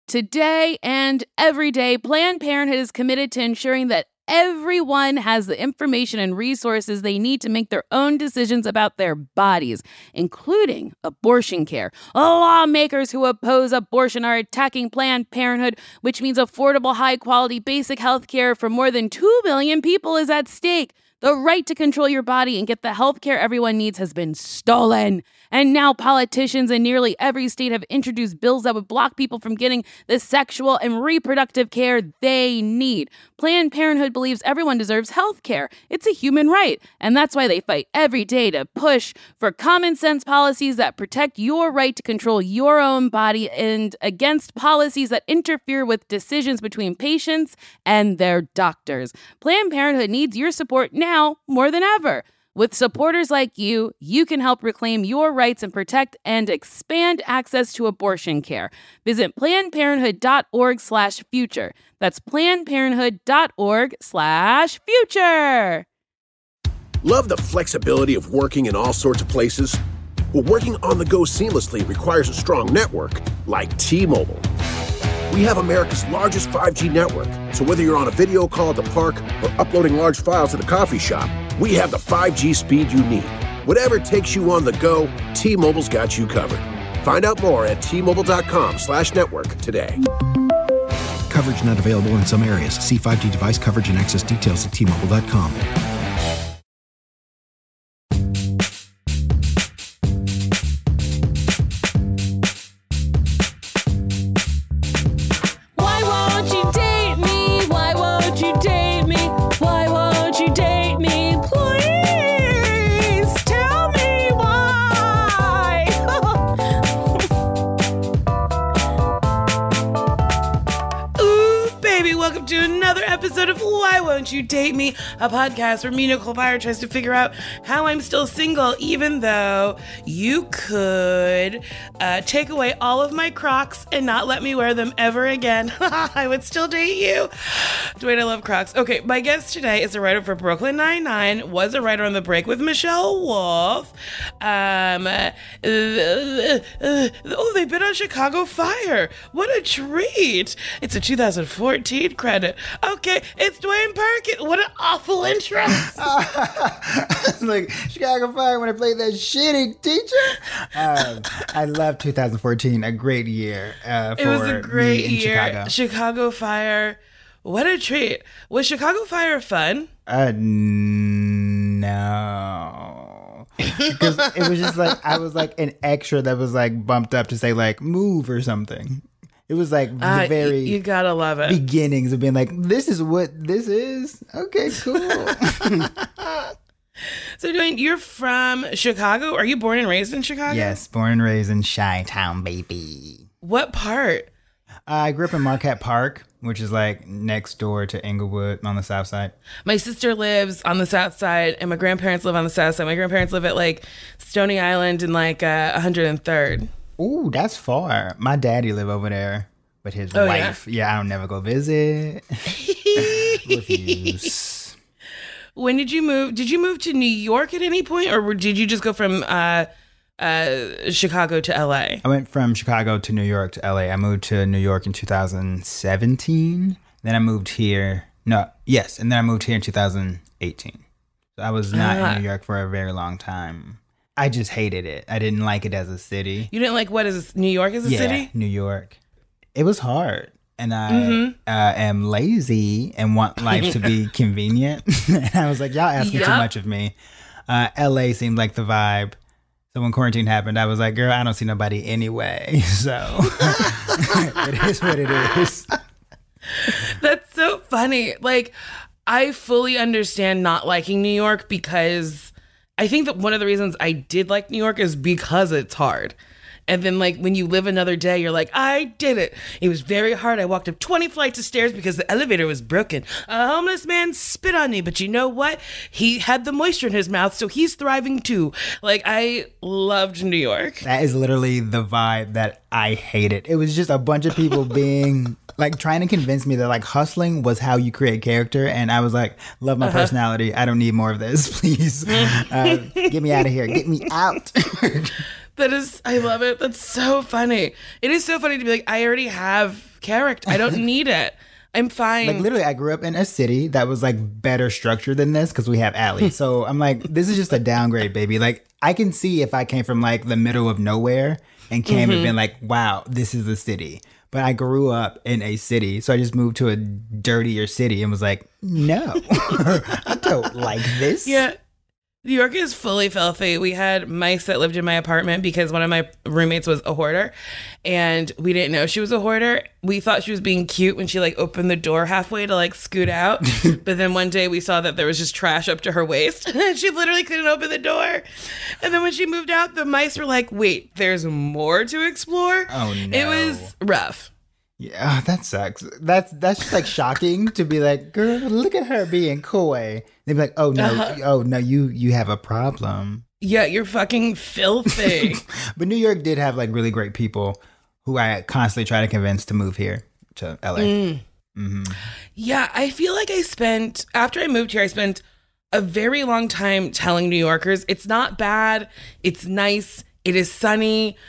Today and every day, Planned Parenthood is committed to ensuring that everyone has the information and resources they need to make their own decisions about their bodies, including abortion care. Lawmakers who oppose abortion are attacking Planned Parenthood, which means affordable, high-quality, basic health care for more than 2 million people is at stake. The right to control your body and get the health care everyone needs has been stolen. And now politicians in nearly every state have introduced bills that would block people from getting the sexual and reproductive care they need. Planned Parenthood believes everyone deserves health care. It's a human right. And that's why they fight every day to push for common sense policies that protect your right to control your own body and against policies that interfere with decisions between patients and their doctors. Planned Parenthood needs your support now more than ever. With supporters like you, you can help reclaim your rights and protect and expand access to abortion care. Visit PlannedParenthood.org/future. That's PlannedParenthood.org/future. Love the flexibility of working in all sorts of places? Well, working on the go seamlessly requires a strong network like T-Mobile. We have America's largest 5G network, so whether you're on a video call at the park or uploading large files at a coffee shop, we have the 5G speed you need. Whatever takes you on the go, T-Mobile's got you covered. Find out more at T-Mobile.com/network today. Coverage not available in some areas. See 5G device coverage and access details at T-Mobile.com. To another episode of Why Won't You Date Me, a podcast where me, Nicole Byer, tries to figure out how I'm still single, even though you could take away all of my Crocs and not let me wear them ever again. I would still date you. Dwayne, I love Crocs. Okay, my guest today is a writer for Brooklyn Nine-Nine, was a writer on The Break with Michelle Wolf. They've been on Chicago Fire. What a treat. It's a 2014 credit. Okay, it's Dwayne Perkins. What an awful intro. Like Chicago Fire when I played that shitty teacher. I love 2014. A great year for it was a great me in year. Chicago. Chicago Fire. What a treat. Was Chicago Fire fun? No. Because it was just like, I was like an extra that was like bumped up to say like move or something. It was like the very you gotta love it. beginnings of being like, this is what this is. Okay, cool. So, Dwayne, you're from Chicago. Are you born and raised in Chicago? Yes, born and raised in Chi-Town, baby. What part? I grew up in Marquette Park, which is like next door to Inglewood on the south side. My sister lives on the south side, and my grandparents live on the south side. My grandparents live at like Stony Island and like 103rd. Ooh, that's far. My daddy live over there with his wife. Yeah, I don't never go visit. Refuse. When did you move? Did you move to New York at any point, or did you just go from Chicago to LA? I went from Chicago to New York to LA. I moved to New York in 2017. Then I moved here. And then I moved here in 2018. So I was not in New York for a very long time. I just hated it. I didn't like it as a city. You didn't like New York as a city? Yeah, New York. It was hard. And I am lazy and want life to be convenient. And I was like, y'all asking too much of me. LA seemed like the vibe. So when quarantine happened, I was like, girl, I don't see nobody anyway. So it is what it is. That's so funny. Like, I fully understand not liking New York because I think that one of the reasons I did like New York is because it's hard. And then, like, when you live another day, you're like, I did it. It was very hard. I walked up 20 flights of stairs because the elevator was broken. A homeless man spit on me, but you know what? He had the moisture in his mouth, so he's thriving too. Like, I loved New York. That is literally the vibe that I hated. It was just a bunch of people being... like trying to convince me that like hustling was how you create character. And I was like, love my personality. I don't need more of this. Please get me out of here. Get me out. I love it. That's so funny. It is so funny to be like, I already have character. I don't need it. I'm fine. Like literally, I grew up in a city that was like better structured than this because we have Allie. So I'm like, this is just a downgrade, baby. Like I can see if I came from like the middle of nowhere and came and been like, wow, this is a city. But I grew up in a city, so I just moved to a dirtier city and was like, no, I don't like this. Yeah. New York is fully filthy. We had mice that lived in my apartment because one of my roommates was a hoarder, and we didn't know she was a hoarder. We thought she was being cute when she like opened the door halfway to like scoot out. But then one day we saw that there was just trash up to her waist and she literally couldn't open the door. And then when she moved out, the mice were like, wait, there's more to explore. Oh no. It was rough. Yeah, that sucks. That's just like shocking to be like, girl, look at her being coy. They'd be like, oh no, you have a problem. Yeah, you're fucking filthy. But New York did have like really great people who I constantly try to convince to move here to LA. Mm-hmm. Yeah, I feel like after I moved here, I spent a very long time telling New Yorkers, it's not bad, it's nice, it is sunny.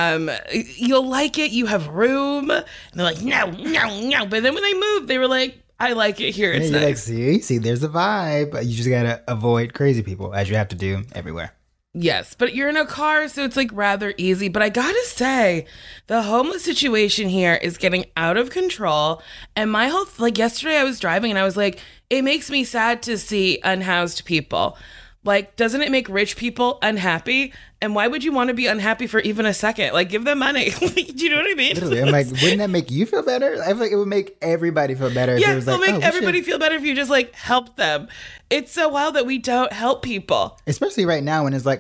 You'll like it. You have room. And they're like, no. But then when they moved, they were like, I like it here. It's nice. Like, see, there's a vibe. You just gotta avoid crazy people, as you have to do everywhere. Yes, but you're in a car, so it's like rather easy. But I gotta say, the homeless situation here is getting out of control. And my whole, like yesterday I was driving and I was like, it makes me sad to see unhoused people. Like, doesn't it make rich people unhappy? And why would you want to be unhappy for even a second? Like, give them money. Do you know what I mean? Literally, I'm like, wouldn't that make you feel better? I feel like it would make everybody feel better. Yeah, it was it'll like, make everybody feel better if you just, like, help them. It's so wild that we don't help people. Especially right now when it's, like,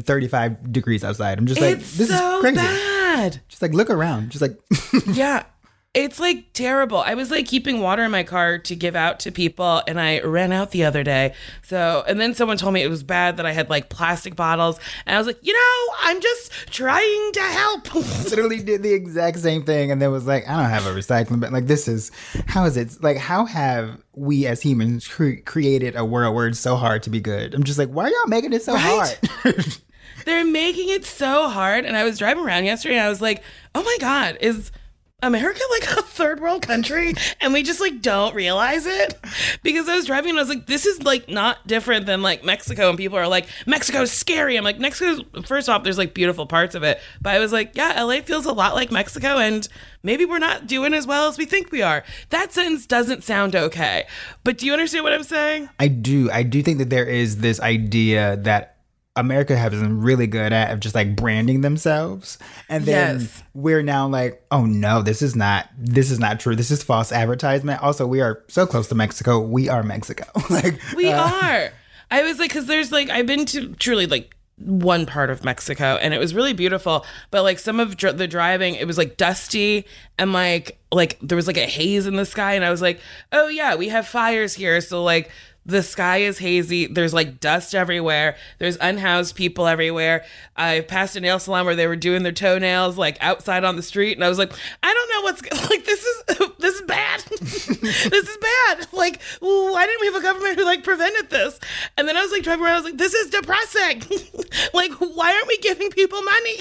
135 degrees outside. I'm just like, this is crazy. Bad. Just, like, look around. Just, like... Yeah. It's like terrible. I was like keeping water in my car to give out to people and I ran out the other day. And then someone told me it was bad that I had like plastic bottles. And I was like, I'm just trying to help. Literally did the exact same thing and then was like, I don't have a recycling bin. Like how is it? Like, how have we as humans created a world where it's so hard to be good? I'm just like, why are y'all making it so hard? They're making it so hard. And I was driving around yesterday and I was like, oh my God, is America like a third world country and we just like don't realize it? Because I was driving and I was like, this is like not different than like Mexico, and people are like, Mexico's scary. I'm like, Mexico's, first off, there's like beautiful parts of it, but I was like, yeah, LA feels a lot like Mexico and maybe we're not doing as well as we think we are. That sentence doesn't sound okay, but do you understand what I'm saying? I do think that there is this idea that America has been really good at just like branding themselves, and then we're now like, oh no, this is not true. This is false advertisement. Also, we are so close to Mexico. We are Mexico. Like we are. I was like, because there's like, I've been to truly like one part of Mexico, and it was really beautiful. But like some of the driving, it was like dusty, and like there was like a haze in the sky, and I was like, oh yeah, we have fires here, so like. The sky is hazy. There's like dust everywhere. There's unhoused people everywhere. I passed a nail salon where they were doing their toenails like outside on the street, and I was like, I don't know what's like. This is bad. This is bad. Like, why didn't we have a government who like prevented this? And then I was like driving around. I was like, this is depressing. Like, why aren't we giving people money?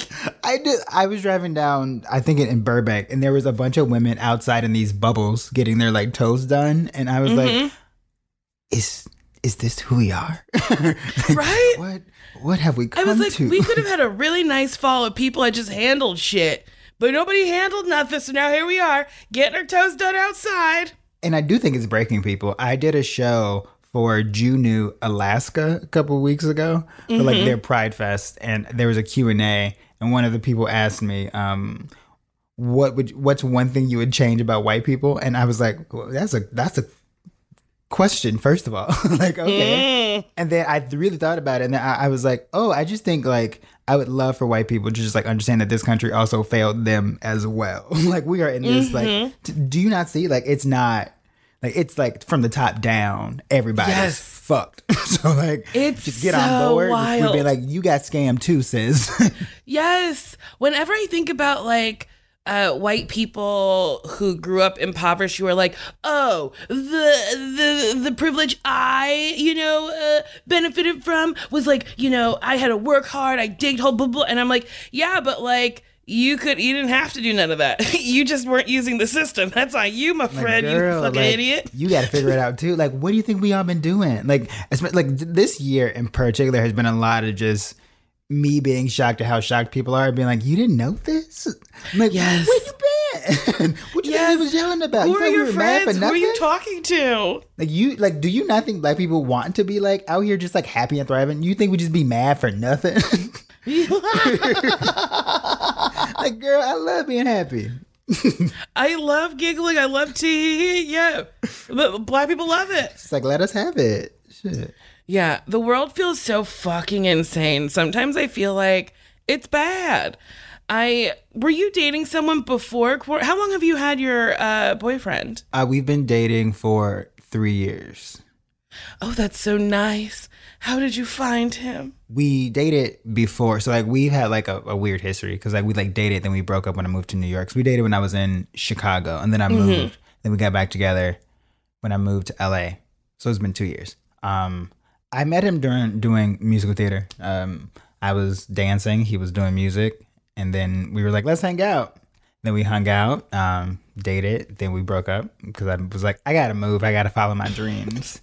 I was driving down, I think in Burbank, and there was a bunch of women outside in these bubbles getting their like toes done, and I was like. Is this who we are? Right? What have we come to? I was like, we could have had a really nice fall of people that just handled shit, but nobody handled nothing. So now here we are, getting our toes done outside. And I do think it's breaking people. I did a show for Juneau, Alaska a couple of weeks ago for like their Pride Fest, and there was a Q&A, and one of the people asked me, what's one thing you would change about white people? And I was like, well, that's a question, first of all. Like, okay. And then I really thought about it, and then I was like, oh, I just think like I would love for white people to just like understand that this country also failed them as well. Like, we are in this like do you not see, like, it's not like, it's like from the top down, everybody's fucked. So like, it's just get so on board. wild. We'd be like, you got scammed too, sis. Yes. Whenever I think about like white people who grew up impoverished who are like, oh, the privilege I benefited from was like, I had to work hard, I digged hole, blah blah, and I'm like, yeah, but like you didn't have to do none of that. You just weren't using the system. That's on you, my friend. Girl, you fucking idiot. You got to figure it out too. Like, what do you think we all been doing? Like this year in particular has been a lot of just me being shocked at how shocked people are, being like, you didn't know this? I'm like, yes. Where you been? What you think he was yelling about? Who you are your friends? Who are you nothing? talking to? Do you not think black people want to be like out here just like happy and thriving? You think we just be mad for nothing? Like, girl, I love being happy. I love giggling. I love tea. Yeah. But black people love it. It's like, let us have it. Shit. Yeah, the world feels so fucking insane. Sometimes I feel like it's bad. Were you dating someone before? How long have you had your boyfriend? We've been dating for 3 years. Oh, that's so nice. How did you find him? We dated before, so like we've had like a weird history because like we like dated, then we broke up when I moved to New York. So we dated when I was in Chicago, and then I moved. Then we got back together when I moved to LA. So it's been 2 years. I met him during doing musical theater. I was dancing, he was doing music, and then we were like, let's hang out. Then we hung out, dated, then we broke up because I was like, I gotta move, I gotta follow my dreams.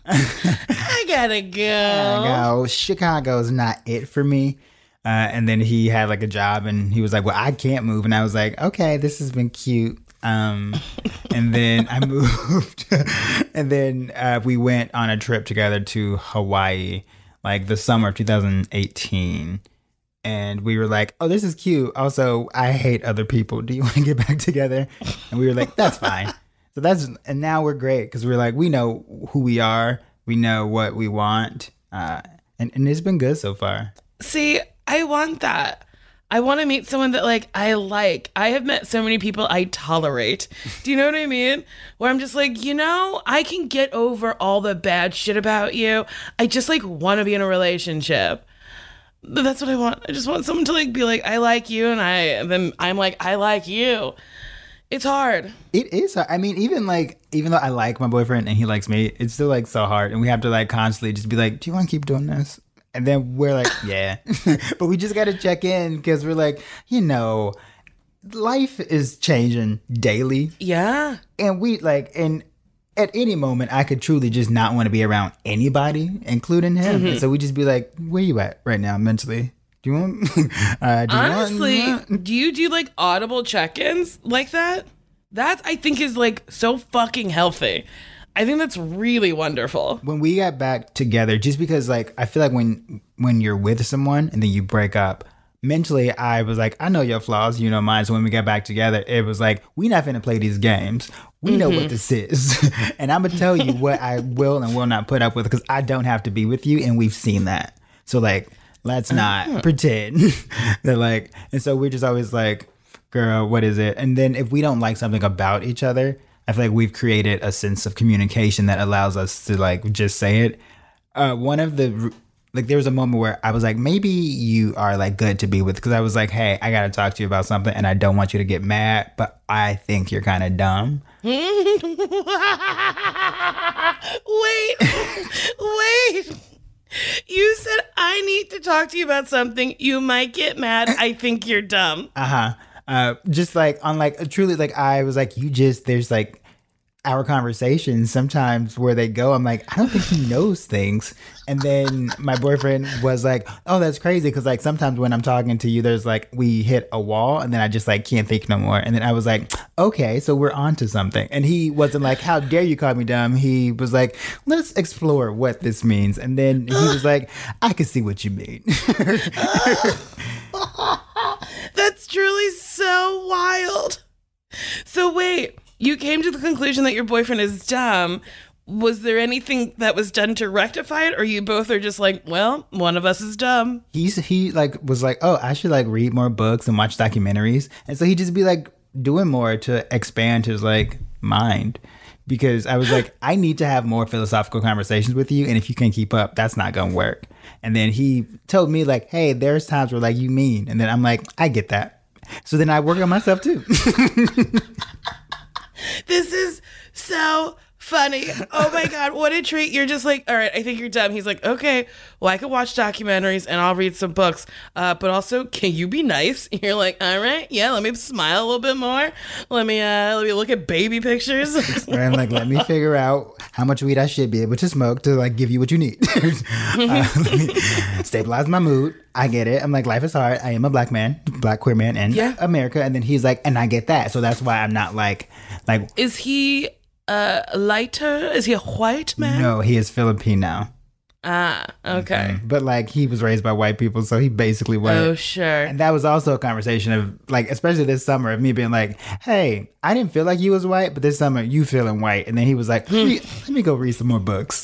I gotta go. Chicago's not it for me. And then he had like a job and he was like, well, I can't move. And I was like, okay, this has been cute. And then I moved and then we went on a trip together to Hawaii, like the summer of 2018. And we were like, oh, this is cute. Also, I hate other people. Do you want to get back together? And we were like, that's fine. And now we're great because we're like, we know who we are. We know what we want. And it's been good so far. See, I want that. I want to meet someone that like I like. I have met so many people I tolerate. Do you know what I mean? Where I'm just like, I can get over all the bad shit about you. I just like want to be in a relationship. That's what I want. I just want someone to like be like, I like you, and then I'm like, I like you. It's hard. It is hard. I mean, even though I like my boyfriend and he likes me, it's still like so hard. And we have to like constantly just be like, do you want to keep doing this? And then we're like, yeah. But we just got to check in because we're like, life is changing daily. Yeah. And and at any moment, I could truly just not want to be around anybody, including him. And so we just be like, where you at right now mentally? Do you want? Do you do like audible check-ins like that? That I think is like so fucking healthy. I think that's really wonderful. When we got back together, just because like I feel like when you're with someone and then you break up, mentally I was like, I know your flaws, you know mine. So when we got back together, it was like, we not finna play these games. We know what this is. And I'm gonna tell you what I will and will not put up with because I don't have to be with you, and we've seen that. So like, let's not pretend that like, and so we're just always like, girl, what is it? And then if we don't like something about each other, I feel like we've created a sense of communication that allows us to like just say it. One of the, like there was a moment where I was like, maybe you are like good to be with, because I was like, hey, I gotta talk to you about something and I don't want you to get mad, but I think you're kind of dumb. Wait. You said I need to talk to you about something. You might get mad. I think you're dumb. Just like on like truly like I was like, there's like our conversations sometimes where they go, I'm like, I don't think he knows things. And then my boyfriend was like, oh, that's crazy. Cause like sometimes when I'm talking to you, there's like, we hit a wall and then I just like can't think no more. And then I was like, okay, so we're on to something. And he wasn't like, how dare you call me dumb? He was like, let's explore what this means. And then he was like, I can see what you mean. That's truly so wild. So wait, you came to the conclusion that your boyfriend is dumb. Was there anything that was done to rectify it, or you both are just like, well, one of us is dumb? He like was like, oh, I should like read more books and watch documentaries, and so he'd just be like doing more to expand his like mind. Because I was like, I need to have more philosophical conversations with you, and if you can't keep up, that's not gonna work. And then he told me like, hey, there's times where like you mean, and then I'm like, I get that. So then I work on myself too. This is so funny. Oh my God, what a treat. You're just like, all right, I think you're dumb. He's like, okay, well, I could watch documentaries and I'll read some books. But also, can you be nice? You're like, all right, yeah, let me smile a little bit more. Let me look at baby pictures. And like, let me figure out how much weed I should be able to smoke to like give you what you need. Let me stabilize my mood. I get it. I'm like, life is hard. I am a black man, black queer man in America. And then he's like, and I get that. So that's why I'm not like. Is he lighter? Is he a white man? No, he is Filipino. Ah, okay. But like he was raised by white people, so he basically white. Oh, sure. And that was also a conversation of like, especially this summer, of me being like, hey, I didn't feel like you was white, but this summer you feeling white. And then he was like, let me go read some more books.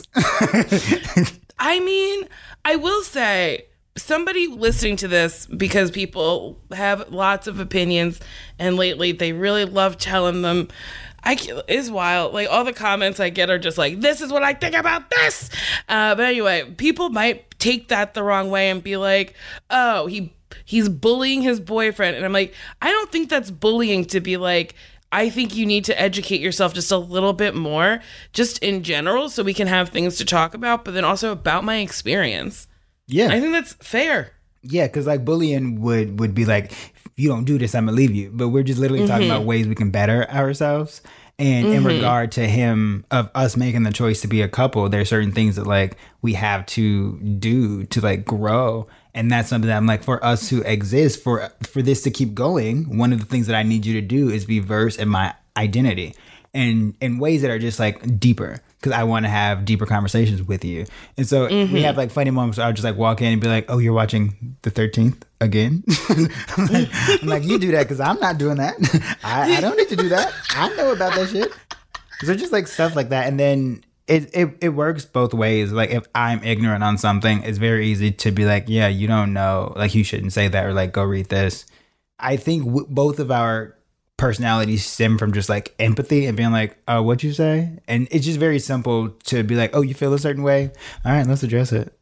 I mean, I will say, somebody listening to this, because people have lots of opinions and lately they really love telling them, it's wild. Like all the comments I get are just like, this is what I think about this. But anyway, people might take that the wrong way and be like, oh, he's bullying his boyfriend. And I'm like, I don't think that's bullying to be like, I think you need to educate yourself just a little bit more, just in general, so we can have things to talk about, but then also about my experience. Yeah. I think that's fair. Yeah, because like bullying would be like, if you don't do this, I'm gonna leave you. But we're just literally talking about ways we can better ourselves. And in regard to him, of us making the choice to be a couple, there's certain things that like we have to do to like grow. And that's something that I'm like, for us to exist, for this to keep going, one of the things that I need you to do is be versed in my identity and in ways that are just like deeper, because I want to have deeper conversations with you. And so we have like funny moments where I'll just like walk in and be like, oh, you're watching the 13th again? I'm like, you do that because I'm not doing that. I don't need to do that. I know about that shit. So just like stuff like that. And then it works both ways. Like if I'm ignorant on something, it's very easy to be like, yeah, you don't know, like you shouldn't say that, or like go read this. I think both of our personalities stem from just like empathy and being like, oh, what'd you say? And it's just very simple to be like, oh, you feel a certain way, all right, let's address it.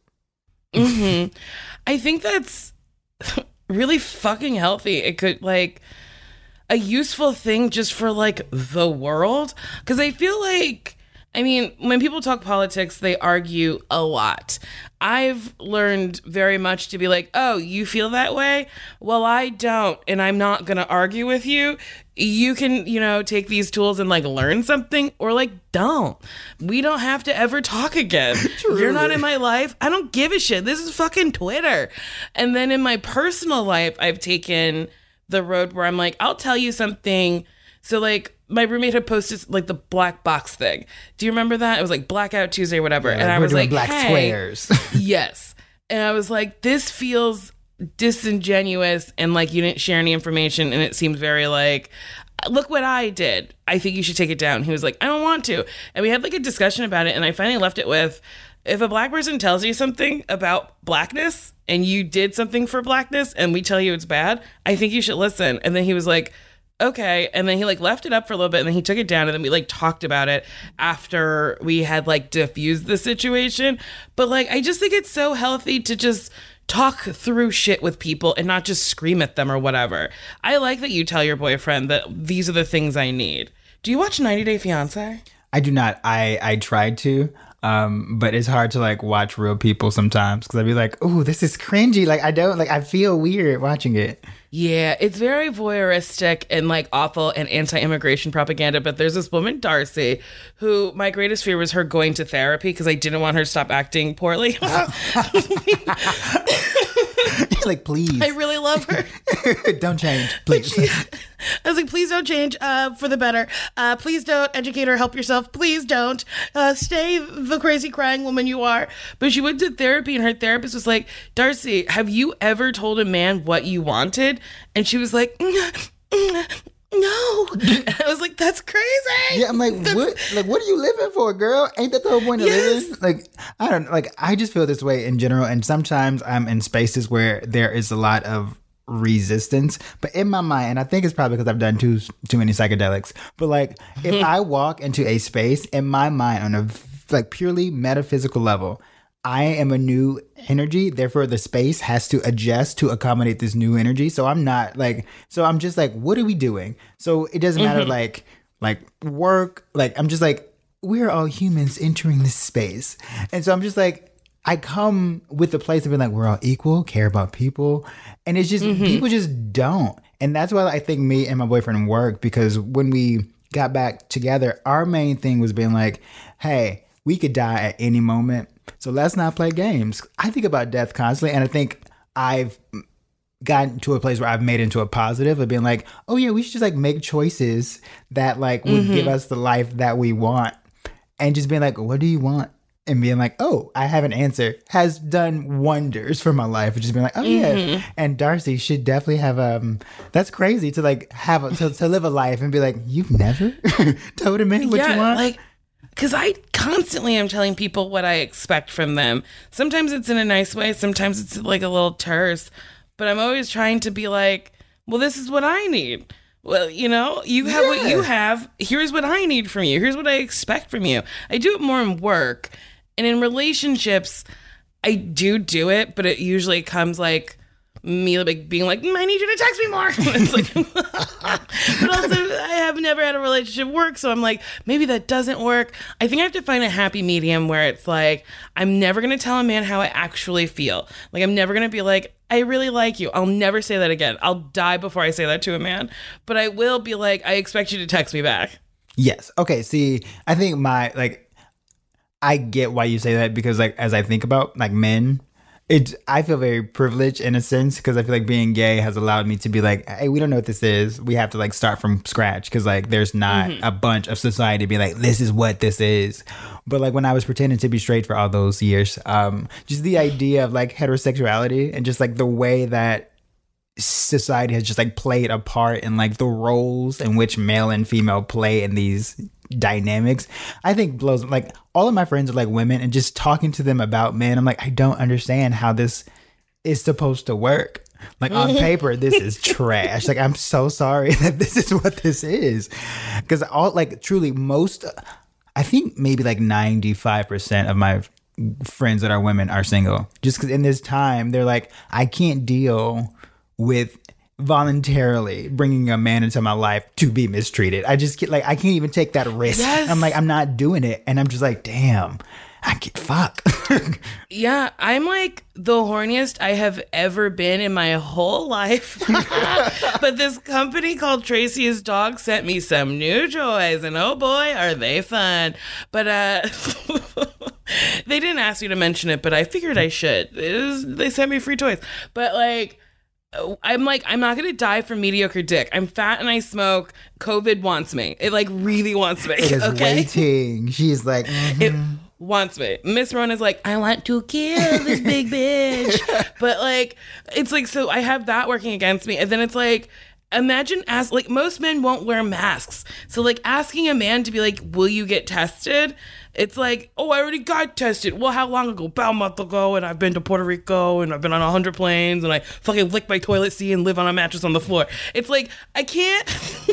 I think that's really fucking healthy. It could like a useful thing just for like the world, because I feel like, I mean, when people talk politics, they argue a lot. I've learned very much to be like, oh, you feel that way? Well, I don't, and I'm not going to argue with you. You can, take these tools and like learn something, or like don't. We don't have to ever talk again. You're not in my life. I don't give a shit. This is fucking Twitter. And then in my personal life, I've taken the road where I'm like, I'll tell you something. So like my roommate had posted like the black box thing. Do you remember that? It was like Blackout Tuesday or whatever. Yeah, and I was like, black hey. squares. Yes. And I was like, this feels disingenuous, and like you didn't share any information, and it seemed very like, look what I did. I think you should take it down. He was like, I don't want to. And we had like a discussion about it, and I finally left it with, if a black person tells you something about blackness and you did something for blackness and we tell you it's bad, I think you should listen. And then he was like, okay. And then he like left it up for a little bit, and then he took it down, and then we like talked about it after we had like diffused the situation. But like, I just think it's so healthy to just talk through shit with people and not just scream at them or whatever. I like that you tell your boyfriend that these are the things I need. Do you watch 90 Day Fiancé? I do not. I tried to, but it's hard to like watch real people sometimes, because I'd be like, oh, this is cringy. Like I feel weird watching it. Yeah, it's very voyeuristic and like awful and anti-immigration propaganda. But there's this woman, Darcy, who my greatest fear was her going to therapy because I didn't want her to stop acting poorly. Like, please. I really love her. Don't change, please. I was like, please don't change for the better. Please don't educate or help yourself. Please don't. Stay the crazy crying woman you are. But she went to therapy, and her therapist was like, Darcy, have you ever told a man what you wanted? And she was like, no. And I was like, that's crazy. Yeah, I'm like, what? Like, what are you living for, girl? Ain't that the whole point of living? Like, I don't like. I just feel this way in general, and sometimes I'm in spaces where there is a lot of resistance, but in my mind, and I think it's probably because I've done too many psychedelics, but like if I walk into a space, in my mind, on a like purely metaphysical level, I am a new energy, therefore the space has to adjust to accommodate this new energy. So I'm not like, so I'm just like, what are we doing? So it doesn't matter like work, like I'm just like, we're all humans entering this space. And so I'm just like, I come with the place of being like, we're all equal, care about people. And it's just, people just don't. And that's why I think me and my boyfriend work, because when we got back together, our main thing was being like, hey, we could die at any moment. So let's not play games. I think about death constantly. And I think I've gotten to a place where I've made it into a positive of being like, oh yeah, we should just like make choices that like would give us the life that we want. And just being like, what do you want? And being like, oh, I have an answer has done wonders for my life. Just being like, oh yeah. And Darcy should definitely have that's crazy to like have to live a life and be like, you've never told a man what you want? Like, because I constantly am telling people what I expect from them. Sometimes it's in a nice way. Sometimes it's like a little terse. But I'm always trying to be like, well, this is what I need. Well, you know, you have what you have. Here's what I need from you. Here's what I expect from you. I do it more in work. And in relationships, I do it. But it usually comes like me like being like, I need you to text me more. It's like, but also I have never had a relationship work, so I'm like, maybe that doesn't work. I think I have to find a happy medium where it's like, I'm never gonna tell a man how I actually feel. Like, I'm never gonna be like, I really like you. I'll never say that again. I'll die before I say that to a man. But I will be like, I expect you to text me back. Yes. Okay. See, I think I get why you say that, because like as I think about like men, I feel very privileged in a sense, because I feel like being gay has allowed me to be like, hey, we don't know what this is. We have to like start from scratch, because like there's not a bunch of society be like, this is what this is. But like when I was pretending to be straight for all those years, just the idea of like heterosexuality and just like the way that society has just like played a part in like the roles in which male and female play in these dynamics, I think blows. Like all of my friends are like women, and just talking to them about men, I'm like, I don't understand how this is supposed to work. Like on paper, this is trash. Like, I'm so sorry that this is what this is. Because all like truly most, I think maybe like 95% of my friends that are women are single. Just because in this time, they're like, I can't deal with voluntarily bringing a man into my life to be mistreated. I just like, I can't even take that risk. Yes. I'm like, I'm not doing it. And I'm just like, damn, I get fuck. Yeah, I'm like the horniest I have ever been in my whole life. But this company called Tracy's Dog sent me some new toys, and oh boy, are they fun. But they didn't ask you to mention it, but I figured I should. They sent me free toys. But like, I'm like, I'm not going to die from mediocre dick. I'm fat and I smoke. COVID wants me. It like really wants me. It is waiting. She's like, It wants me. Miss Rona's like, I want to kill this big bitch. But like, it's like, so I have that working against me. And then it's like, imagine like most men won't wear masks. So like asking a man to be like, will you get tested? It's like, oh, I already got tested. Well, how long ago? About a month ago, and I've been to Puerto Rico, and I've been on 100 planes, and I fucking lick my toilet seat and live on a mattress on the floor. It's like, I can't,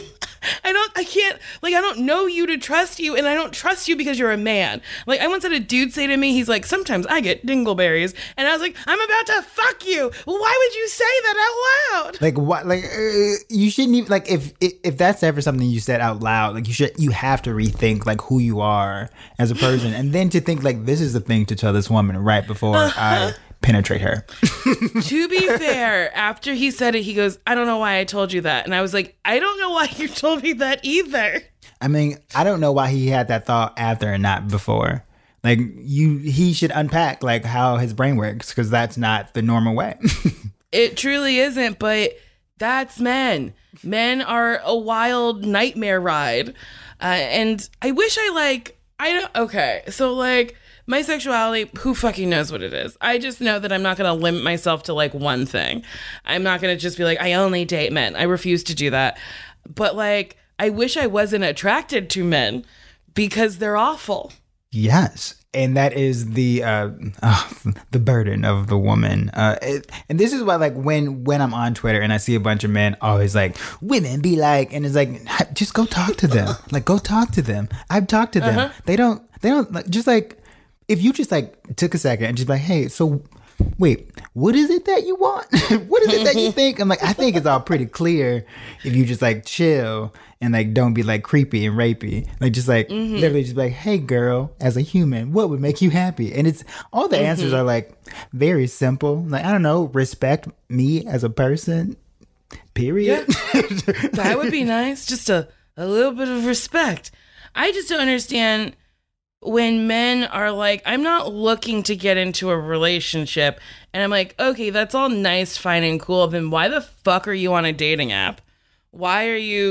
I don't know you to trust you, and I don't trust you because you're a man. Like, I once had a dude say to me, he's like, sometimes I get dingleberries, and I was like, I'm about to fuck you. Well, why would you say that out loud? like what? Like you shouldn't even, like if that's ever something you said out loud, like you have to rethink like who you are as a person, and then to think like this is the thing to tell this woman right before I penetrate her. To be fair, after he said it, he goes, I don't know why I told you that. And I was like, I don't know why you told me that either. I mean, I don't know why he had that thought after and not before. Like he should unpack like how his brain works, because that's not the normal way. It truly isn't, but that's men. Men are a wild nightmare ride. And I wish okay, so like my sexuality, who fucking knows what it is? I just know that I'm not going to limit myself to like one thing. I'm not going to just be like, I only date men. I refuse to do that. But like, I wish I wasn't attracted to men because they're awful. Yes. And that is the burden of the woman. And this is why, like, when I'm on Twitter and I see a bunch of men always like, women be like, and it's like, just go talk to them. Like, go talk to them. I've talked to them. They don't, like, just like, if you just like took a second and just be like, hey, so wait, what is it that you want? What is it that you think? I'm like, I think it's all pretty clear if you just like chill and like don't be like creepy and rapey. Like just like literally just be like, hey girl, as a human, what would make you happy? And it's all the answers are like very simple. Like, I don't know, respect me as a person. Period. Yeah. That would be nice. Just a little bit of respect. I just don't understand when men are like, I'm not looking to get into a relationship. And I'm like, okay, that's all nice, fine, and cool. Then why the fuck are you on a dating app? Why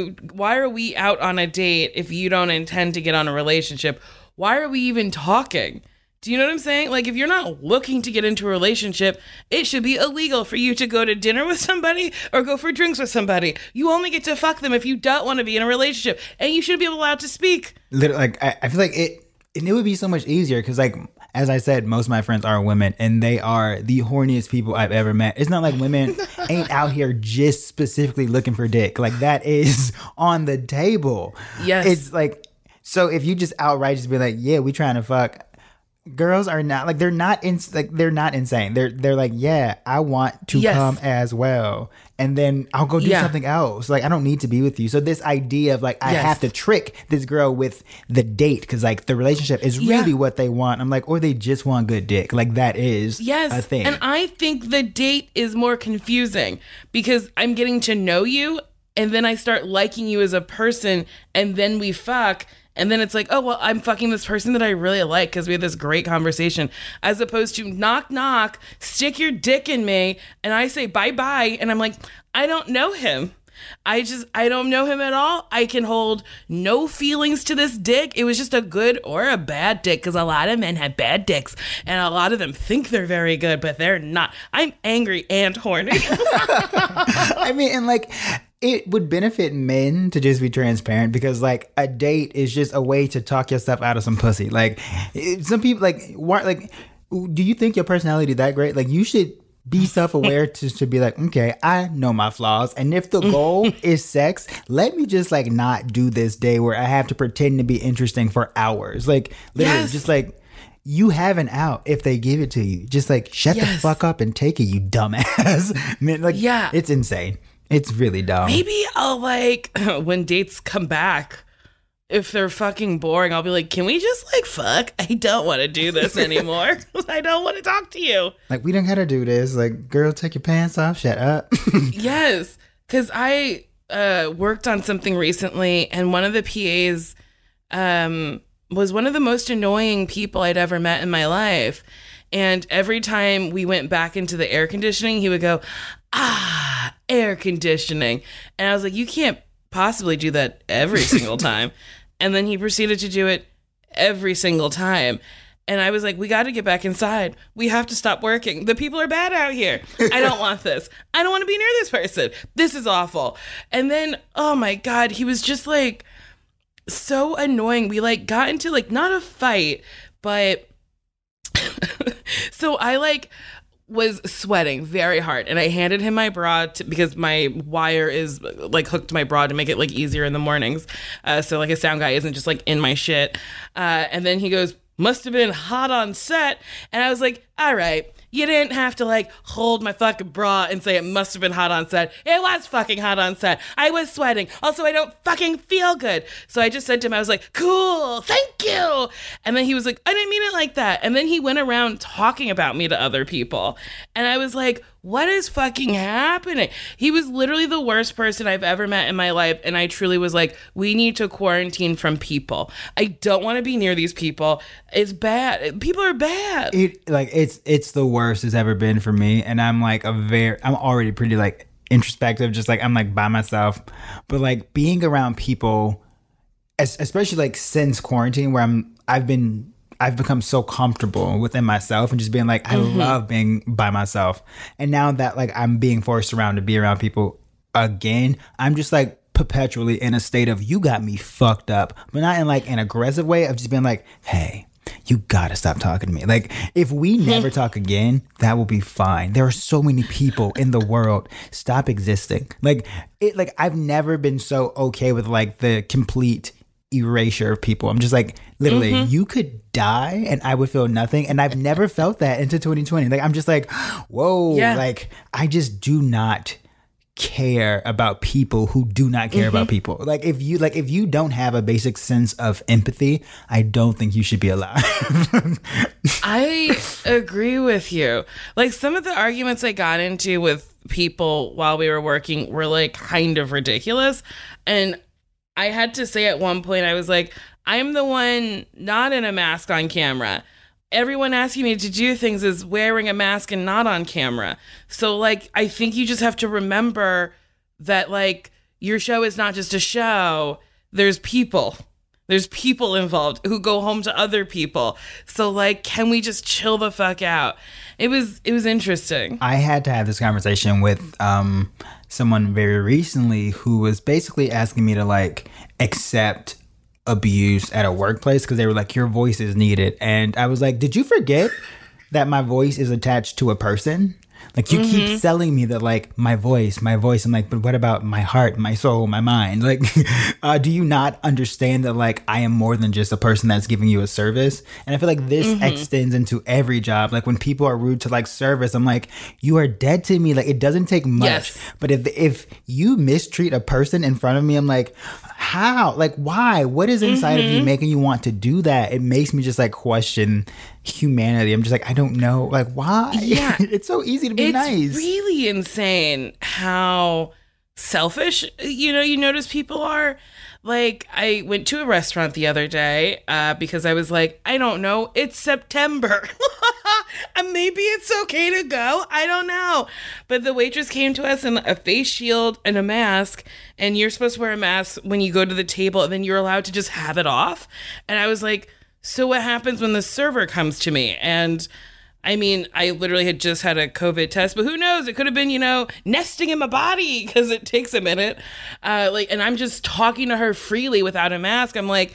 are we out on a date if you don't intend to get on a relationship? Why are we even talking? Do you know what I'm saying? Like, if you're not looking to get into a relationship, it should be illegal for you to go to dinner with somebody or go for drinks with somebody. You only get to fuck them if you don't want to be in a relationship, and you should be allowed to speak. Literally, like, I feel like it would be so much easier because, like, as I said, most of my friends are women, and they are the horniest people I've ever met. It's not like women ain't out here just specifically looking for dick. Like, that is on the table. Yes. It's like, so if you just outright just be like, yeah, we trying to fuck. Girls are not like, they're not insane. They're like, yeah, I want to come as well, and then I'll go do something else. Like, I don't need to be with you. So this idea of like, I have to trick this girl with the date because like the relationship is really what they want. I'm like, or they just want good dick. Like, that is a thing. And I think the date is more confusing because I'm getting to know you, and then I start liking you as a person, and then we fuck. And then it's like, oh, well, I'm fucking this person that I really like because we had this great conversation, as opposed to knock, knock, stick your dick in me. And I say bye-bye. And I'm like, I don't know him. I don't know him at all. I can hold no feelings to this dick. It was just a good or a bad dick, because a lot of men have bad dicks and a lot of them think they're very good, but they're not. I'm angry and horny. I mean, and like, it would benefit men to just be transparent because like a date is just a way to talk your stuff out of some pussy. Like, some people like, why, like, do you think your personality that great? Like, you should be self-aware to be like, okay, I know my flaws. And if the goal is sex, let me just like not do this day where I have to pretend to be interesting for hours. Like, literally just like, you have an out if they give it to you. Just like, shut the fuck up and take it, you dumbass. Man, like, it's insane. It's really dumb. Maybe I'll like, when dates come back, if they're fucking boring, I'll be like, can we just like fuck? I don't want to do this anymore. I don't want to talk to you. Like, we don't gotta do this. Like, girl, take your pants off. Shut up. Yes. Because I worked on something recently, and one of the PAs was one of the most annoying people I'd ever met in my life. And every time we went back into the air conditioning, he would go, air conditioning. And I was like, you can't possibly do that every single time. And then he proceeded to do it every single time. And I was like, we got to get back inside. We have to stop working. The people are bad out here. I don't want this. I don't want to be near this person. This is awful. And then, oh my God, he was just like so annoying. We like got into like, not a fight, but so I like was sweating very hard, and I handed him my bra because my wire is like hooked to my bra to make it like easier in the mornings. So like a sound guy isn't just like in my shit. And then he goes, must have been hot on set. And I was like, all right, you didn't have to like hold my fucking bra and say it must have been hot on set. It was fucking hot on set. I was sweating. Also, I don't fucking feel good. So I just said to him, I was like, cool, thank you. And then he was like, I didn't mean it like that. And then he went around talking about me to other people. And I was like, what is fucking happening? He was literally the worst person I've ever met in my life. And I truly was like, we need to quarantine from people. I don't want to be near these people. It's bad. People are bad. It's the worst it's ever been for me. And I'm like I'm already pretty like introspective. Just like, I'm like by myself. But like being around people, especially like since quarantine, where I've become so comfortable within myself and just being like, I love being by myself. And now that like I'm being forced around to be around people again, I'm just like perpetually in a state of, you got me fucked up, but not in like an aggressive way of just being like, hey, you gotta stop talking to me. Like, if we never talk again, that will be fine. There are so many people in the world. Stop existing. Like I've never been so okay with like the complete erasure of people. I'm just like, literally, you could die and I would feel nothing. And I've never felt that into 2020. Like, I'm just like, whoa, like, I just do not care about people who do not care about people. Like, if you don't have a basic sense of empathy, I don't think you should be alive. I agree with you. Like, some of the arguments I got into with people while we were working were like kind of ridiculous. And I had to say at one point, I was like, I'm the one not in a mask on camera. Everyone asking me to do things is wearing a mask and not on camera. So, like, I think you just have to remember that, like, your show is not just a show. There's people. There's people involved who go home to other people. So, like, can we just chill the fuck out? It was interesting. I had to have this conversation with someone very recently who was basically asking me to, like, accept abuse at a workplace because they were like, your voice is needed. And I was like, did you forget that my voice is attached to a person? Like, you keep selling me that, like, my voice. I'm like, but what about my heart, my soul, my mind? Like, do you not understand that, like, I am more than just a person that's giving you a service? And I feel like this extends into every job. Like, when people are rude to, like, service, I'm like, you are dead to me. Like, it doesn't take much. Yes. But if you mistreat a person in front of me, I'm like, how? Like, why? What is inside of you making you want to do that? It makes me just, like, question humanity. I'm just like, I don't know. Like, why? Yeah. It's so easy to be nice. It's really insane how selfish, you notice people are. Like, I went to a restaurant the other day because I was like, I don't know, it's September. And maybe it's okay to go. I don't know. But the waitress came to us in a face shield and a mask. And you're supposed to wear a mask when you go to the table. And then you're allowed to just have it off. And I was like, so what happens when the server comes to me? And I mean, I literally had just had a COVID test, but who knows? It could have been, nesting in my body because it takes a minute. And I'm just talking to her freely without a mask. I'm like,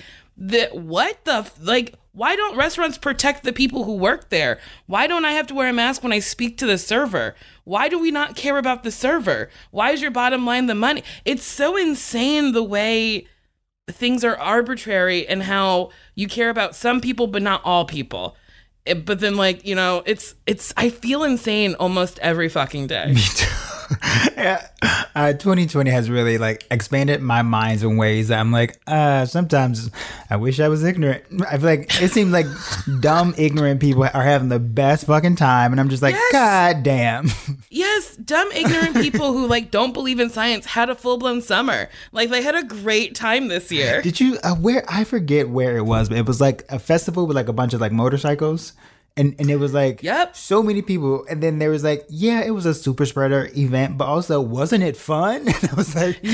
why don't restaurants protect the people who work there? Why don't I have to wear a mask when I speak to the server? Why do we not care about the server? Why is your bottom line the money? It's so insane the way things are arbitrary and how you care about some people but not all people. But then, like, it's I feel insane almost every fucking day. Me too. Yeah. 2020 has really, like, expanded my minds in ways that I'm like, sometimes I wish I was ignorant. I feel like it seems like dumb, ignorant people are having the best fucking time. And I'm just like, yes. God damn. Yes. Dumb, ignorant people who, like, don't believe in science had a full-blown summer. Like, they had a great time this year. Did you, I forget where it was, but it was like a festival with, like, a bunch of, like, motorcycles. And it was like, yep, so many people. And then there was like, yeah, it was a super spreader event, but also, wasn't it fun? And I was like,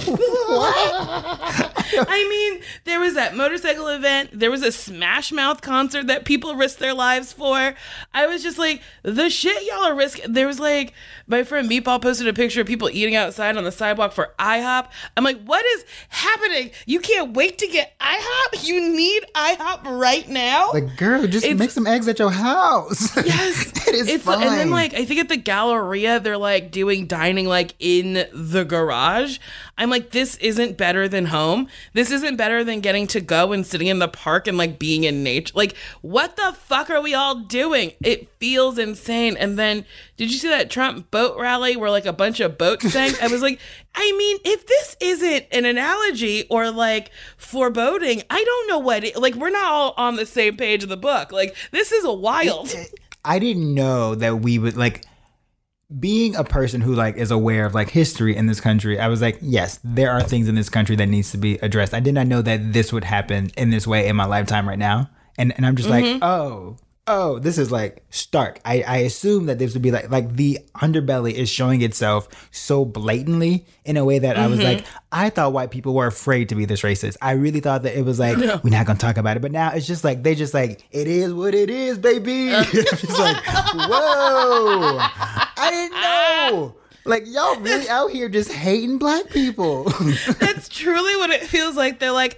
what? I mean, there was that motorcycle event. There was a Smash Mouth concert that people risked their lives for. I was just like, the shit y'all are risking. There was like, my friend Meatball posted a picture of people eating outside on the sidewalk for IHOP. I'm like, what is happening? You can't wait to get IHOP? You need IHOP right now? Like, girl, just make some eggs at your house. Yes. It is fine. And then, like, I think at the Galleria, they're like doing dining like in the garage. I'm like, this isn't better than home. This isn't better than getting to go and sitting in the park and, like, being in nature. Like, what the fuck are we all doing? It feels insane. And then, did you see that Trump boat rally where, like, a bunch of boats sank? I was like, I mean, if this isn't an analogy or, like, foreboding, I don't know what like, we're not all on the same page of the book. Like, this is a wild. I didn't know that we would, like, being a person who, like, is aware of, like, history in this country, I was like, yes, there are things in this country that needs to be addressed. I did not know that this would happen in this way in my lifetime right now. And I'm just like, oh, this is, like, stark. I assume that this would be like the underbelly is showing itself so blatantly in a way that I was like, I thought white people were afraid to be this racist. I really thought that it was like, we're not going to talk about it. But now it's just like, they just like, it is what it is, baby. I'm just like, whoa, I didn't know. Like, y'all really out here just hating black people. That's truly what it feels like. They're like,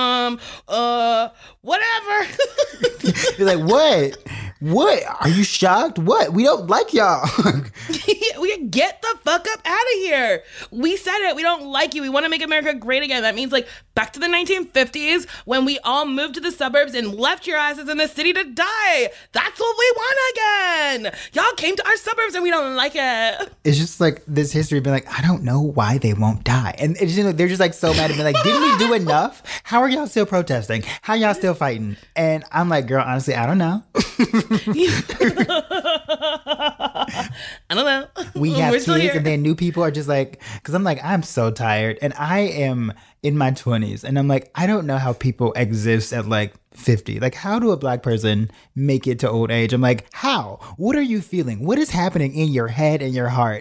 whatever. You're like, what? What? Are you shocked? What? We don't like y'all. We We get the fuck up out of here. We said it. We don't like you. We want to make America great again. That means like back to the 1950s when we all moved to the suburbs and left your asses in the city to die. That's what we want again. Y'all came to our suburbs and we don't like it. It's just like this history being like, I don't know why they won't die. And it's just, they're just like so mad at me. Like, didn't we do enough? How are y'all still protesting? How y'all still fighting? And I'm like, girl, honestly, I don't know. I don't know. We have kids and then new people are just like, because I'm like, I'm so tired. And I am in my 20s. And I'm like, I don't know how people exist at like 50. Like, how do a Black person make it to old age? I'm like, how? What are you feeling? What is happening in your head and your heart?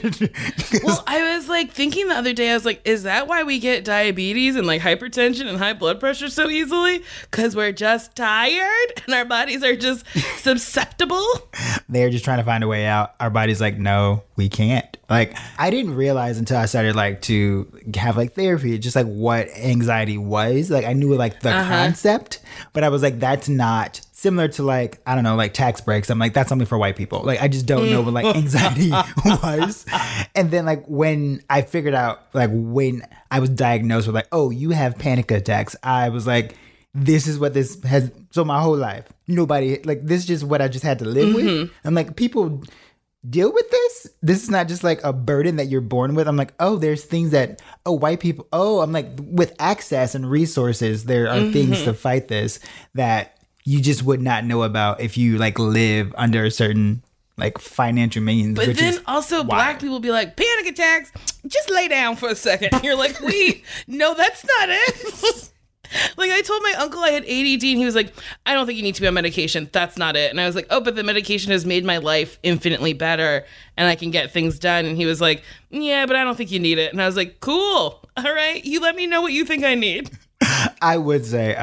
Well, I was like thinking the other day, I was like, is that why we get diabetes and like hypertension and high blood pressure so easily? Because we're just tired and our bodies are just susceptible. They're just trying to find a way out. Our body's like, no, we can't. Like, I didn't realize until I started like to have like therapy, just like what anxiety was. Like, I knew like the concept, but I was like, that's not similar to like, I don't know, like tax breaks. I'm like, that's something for white people. Like, I just don't know what like anxiety was. And then like when I figured out, like when I was diagnosed with like, oh, you have panic attacks, I was like, this is what this has. So my whole life, nobody, like, this is just what I just had to live with. I'm like, people deal with this. This is not just like a burden that you're born with. I'm like, oh, there's things that, white people, I'm like, with access and resources, there are things to fight this that you just would not know about if you like live under a certain like financial means. But then also Black people be like, panic attacks, just lay down for a second. You're like, no, that's not it. Like, I told my uncle I had ADD and he was like, I don't think you need to be on medication. That's not it. And I was like, oh, but the medication has made my life infinitely better and I can get things done. And he was like, yeah, but I don't think you need it. And I was like, cool. All right. You let me know what you think I need. I would say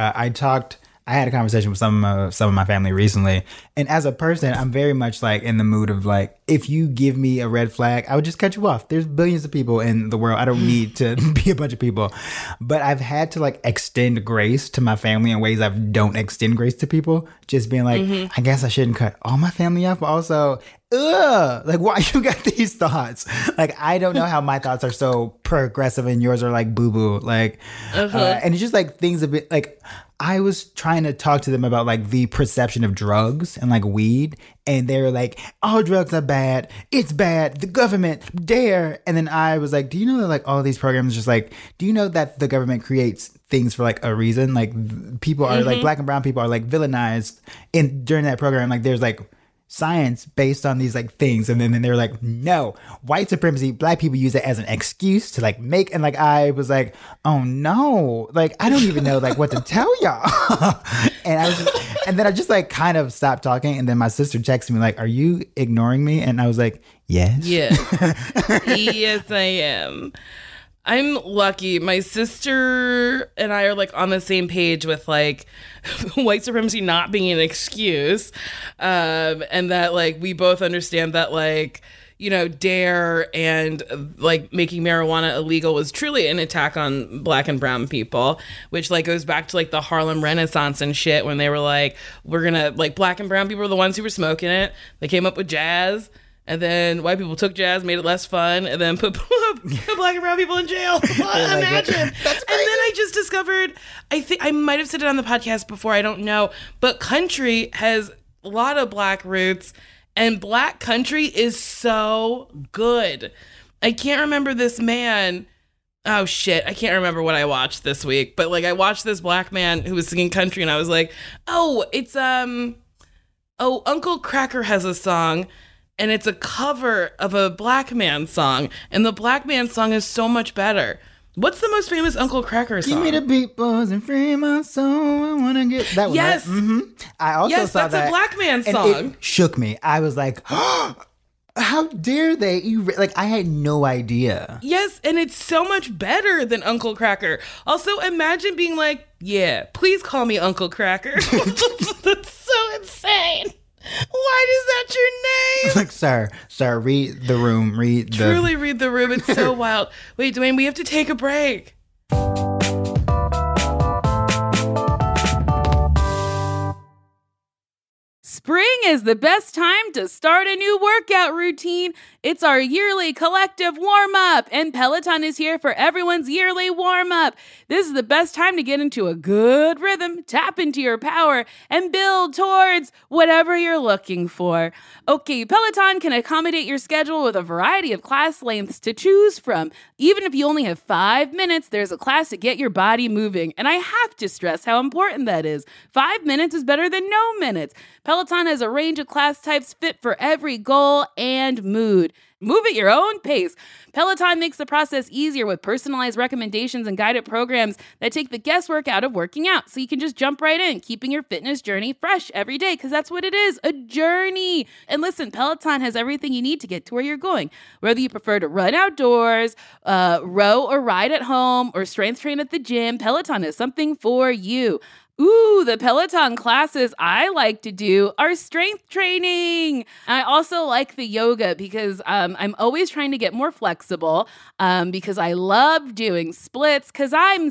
I had a conversation with some of my family recently. And as a person, I'm very much like in the mood of like, if you give me a red flag, I would just cut you off. There's billions of people in the world. I don't need to be a bunch of people. But I've had to like extend grace to my family in ways I don't extend grace to people. Just being like, I guess I shouldn't cut all my family off. But also, like, why you got these thoughts? Like, I don't know how my thoughts are so progressive and yours are like boo-boo. Like, and it's just like things a bit like, I was trying to talk to them about like the perception of drugs and like weed. And they were like, all drugs are bad. It's bad. The government dare. And then I was like, do you know that like all these programs just like, do you know that the government creates things for like a reason? Like people are like Black and brown people are like villainized during that program. Like there's like science based on these like things, and then they're like, no, white supremacy, Black people use it as an excuse to like make, and like I was like, oh no, like I don't even know like what to tell y'all. And I was just, and then I just like kind of stopped talking, and then my sister texted me like, are you ignoring me? And I was like, yes. Yes I am. I'm lucky. My sister and I are like on the same page with like white supremacy not being an excuse. And that like we both understand that like, you know, DARE and like making marijuana illegal was truly an attack on Black and brown people, which like goes back to like the Harlem Renaissance and shit when they were like, we're gonna like Black and brown people were the ones who were smoking it. They came up with jazz. And then white people took jazz, made it less fun, and then put Black and brown people in jail. Imagine. And then I just discovered, I think I might have said it on the podcast before, I don't know, but country has a lot of Black roots, and Black country is so good. I can't remember this man. Oh shit, I can't remember what I watched this week, but like I watched this Black man who was singing country, and I was like, oh, it's Uncle Kracker has a song. And it's a cover of a Black man song. And the Black man song is so much better. What's the most famous Uncle Kracker song? Give me the beat, boys, and free my soul. I want to get... That was yes. Right. I also saw that's a Black man song. And it shook me. I was like, oh, how dare they? Like, I had no idea. Yes, and it's so much better than Uncle Kracker. Also, imagine being like, yeah, please call me Uncle Kracker. That's so insane. Why is that your name? Like, sir, read the room. Truly read the room. It's so wild. Wait, Dwayne, we have to take a break. Spring is the best time to start a new workout routine. It's our yearly collective warm-up, and Peloton is here for everyone's yearly warm-up. This is the best time to get into a good rhythm, tap into your power, and build towards whatever you're looking for. Okay, Peloton can accommodate your schedule with a variety of class lengths to choose from. Even if you only have 5 minutes, there's a class to get your body moving. And I have to stress how important that is. 5 minutes is better than no minutes. Peloton has a range of class types fit for every goal and mood. Move at your own pace. Peloton makes the process easier with personalized recommendations and guided programs that take the guesswork out of working out, so you can just jump right in, keeping your fitness journey fresh every day, because that's what it is, a journey. And listen, Peloton has everything you need to get to where you're going. Whether you prefer to run outdoors, row or ride at home, or strength train at the gym, Peloton is something for you. Ooh, the Peloton classes I like to do are strength training. I also like the yoga because I'm always trying to get more flexible because I love doing splits because I'm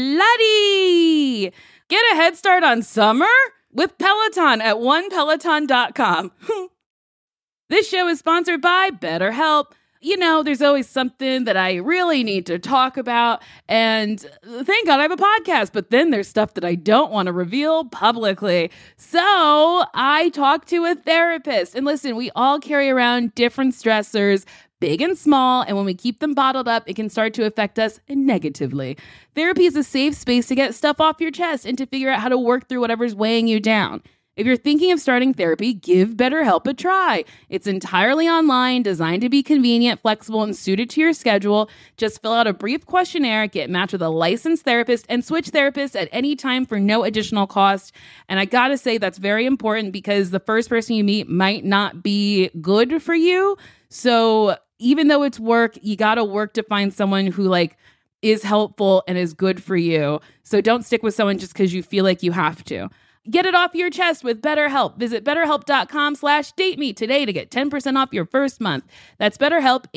slutty. Get a head start on summer with Peloton at onepeloton.com. This show is sponsored by BetterHelp. You know, there's always something that I really need to talk about, and thank God I have a podcast, but then there's stuff that I don't want to reveal publicly. So I talked to a therapist, and listen, we all carry around different stressors, big and small, and when we keep them bottled up, it can start to affect us negatively. Therapy is a safe space to get stuff off your chest and to figure out how to work through whatever's weighing you down. If you're thinking of starting therapy, give BetterHelp a try. It's entirely online, designed to be convenient, flexible, and suited to your schedule. Just fill out a brief questionnaire, get matched with a licensed therapist, and switch therapists at any time for no additional cost. And I gotta say that's very important because the first person you meet might not be good for you. So even though it's work, you gotta work to find someone who is helpful and is good for you. So don't stick with someone just because you feel like you have to. Get it off your chest with BetterHelp. Visit BetterHelp.com/dateme today to get 10% off your first month. That's BetterHelp,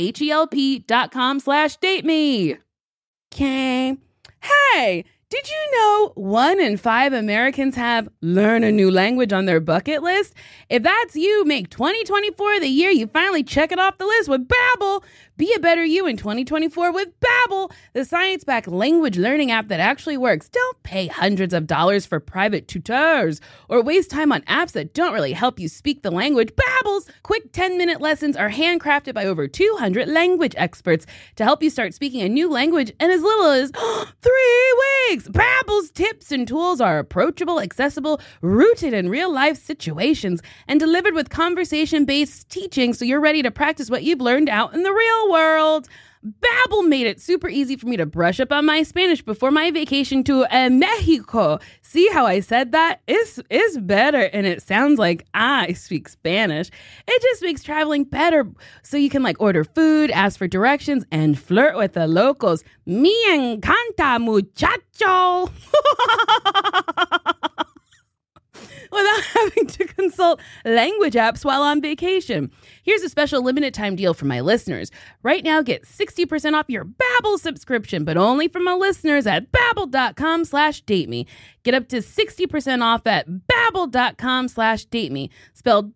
HELP.com/dateme. Okay. Hey, did you know 1 in 5 Americans have learn a new language on their bucket list? If that's you, make 2024 the year you finally check it off the list with Babbel. Be a better you in 2024 with Babbel, the science-backed language learning app that actually works. Don't pay hundreds of dollars for private tutors or waste time on apps that don't really help you speak the language. Babbel's quick 10-minute lessons are handcrafted by over 200 language experts to help you start speaking a new language in as little as 3 weeks. Babbel's tips and tools are approachable, accessible, rooted in real-life situations, and delivered with conversation-based teaching so you're ready to practice what you've learned out in the real world. Babbel made it super easy for me to brush up on my Spanish before my vacation to Mexico. See how I said that? It's better, and it sounds like I speak Spanish. It just makes traveling better, so you can order food, ask for directions, and flirt with the locals. Me encanta, muchacho. Without having to consult language apps while on vacation. Here's a special limited time deal for my listeners. Right now, get 60% off your Babbel subscription, but only for my listeners at Babbel.com/dateme. Get up to 60% off at Babbel.com/dateme. Spelled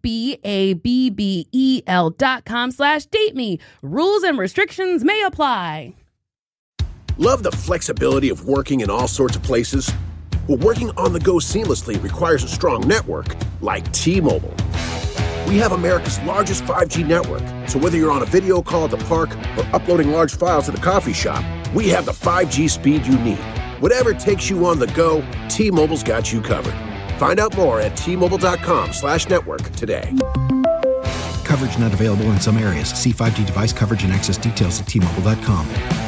BABBEL.com/dateme. Rules and restrictions may apply. Love the flexibility of working in all sorts of places? Well, working on the go seamlessly requires a strong network like T-Mobile. We have America's largest 5G network, so whether you're on a video call at the park or uploading large files at the coffee shop, we have the 5G speed you need. Whatever takes you on the go, T-Mobile's got you covered. Find out more at T-Mobile.com/network today. Coverage not available in some areas. See 5G device coverage and access details at T-Mobile.com.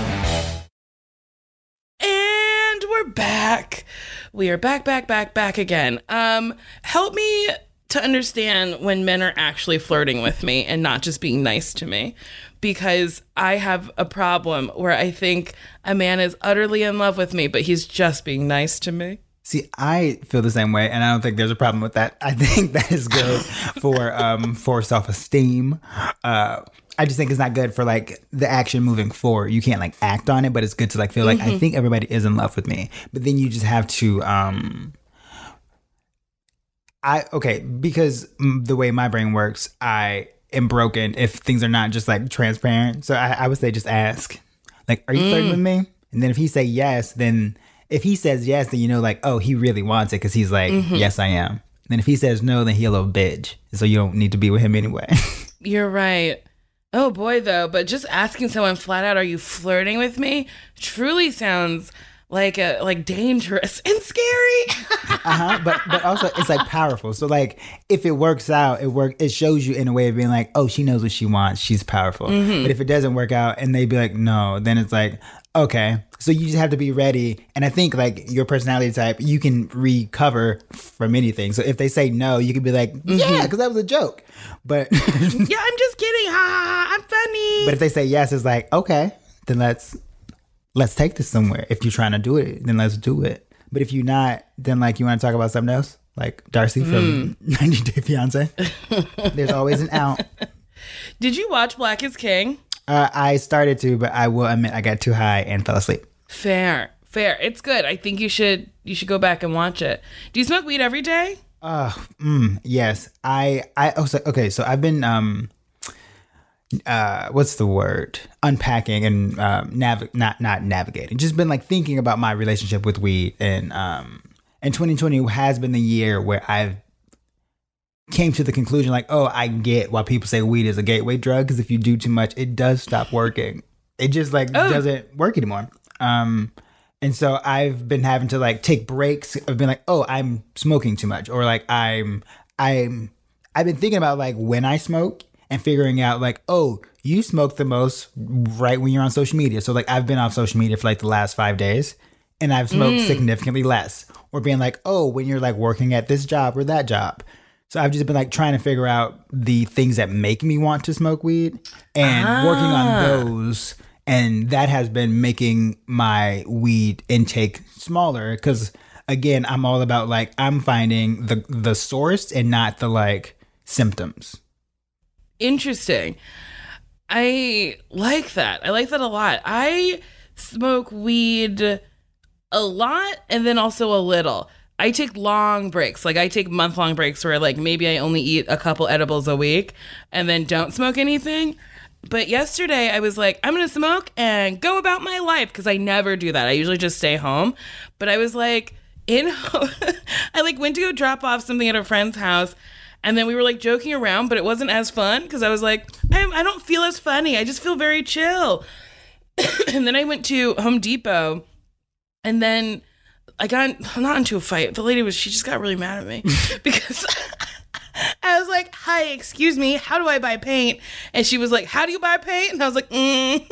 And we're back. We are back again. Help me to understand when men are actually flirting with me and not just being nice to me, because I have a problem where I think a man is utterly in love with me, but he's just being nice to me. See, I feel the same way, and I don't think there's a problem with that. I think that is good for self-esteem. I just think it's not good for the action moving forward. You can't act on it, but it's good to feel like I think everybody is in love with me. But then you just have to because the way my brain works, I am broken if things are not just like transparent. So I would say just ask, like, are you flirting with me? And then if he say yes, then if he says yes, then you know, like, oh, he really wants it because he's like, yes, I am. And then if he says no, then he a little bitch. So you don't need to be with him anyway. You're right. Oh boy, though, but just asking someone flat out, are you flirting with me? Truly sounds like dangerous and scary. But also it's like powerful. So like if it works out, it shows you in a way of being like, oh, she knows what she wants. She's powerful. But if it doesn't work out and they be like, no, then it's like, okay. So you just have to be ready. And I think like your personality type, you can recover from anything. So if they say no, you can be like, yeah, because that was a joke. But yeah, I'm just kidding. Ha ha ha. I'm funny. But if they say yes, it's like, okay, then let's take this somewhere. If you're trying to do it, then let's do it. But if you're not, then like you want to talk about something else, like Darcy from 90 Day Fiance. There's always an out. Did you watch Black is King? I started to, but I will admit I got too high and fell asleep. Fair. It's good. I think you should go back and watch it. Do you smoke weed every day? Yes. So I've been what's the word? Unpacking and not navigating. Just been like thinking about my relationship with weed, and 2020 has been the year where I've came to the conclusion like, oh, I get why people say weed is a gateway drug, because if you do too much, it does stop working. It just like doesn't work anymore. And so I've been having to like take breaks of being like, oh, I'm smoking too much, or like I've been thinking about like when I smoke and figuring out like, oh, you smoke the most right when you're on social media. So like I've been off social media for like the last 5 days and I've smoked significantly less, or being like, oh, when you're like working at this job or that job. So I've just been like trying to figure out the things that make me want to smoke weed and working on those. And that has been making my weed intake smaller because, again, I'm all about like I'm finding the source and not the like symptoms. Interesting. I like that. I like that a lot. I smoke weed a lot and then also a little. I take long breaks. Like I take month-long breaks where like maybe I only eat a couple edibles a week and then don't smoke anything. But yesterday I was like, I'm going to smoke and go about my life, because I never do that. I usually just stay home. But I was like, I like went to go drop off something at a friend's house, and then we were like joking around, but it wasn't as fun because I was like, I don't feel as funny. I just feel very chill. And then I went to Home Depot, and then I got not into a fight. The lady she just got really mad at me because I was like, hi, excuse me, how do I buy paint? And she was like, how do you buy paint? And I was like, and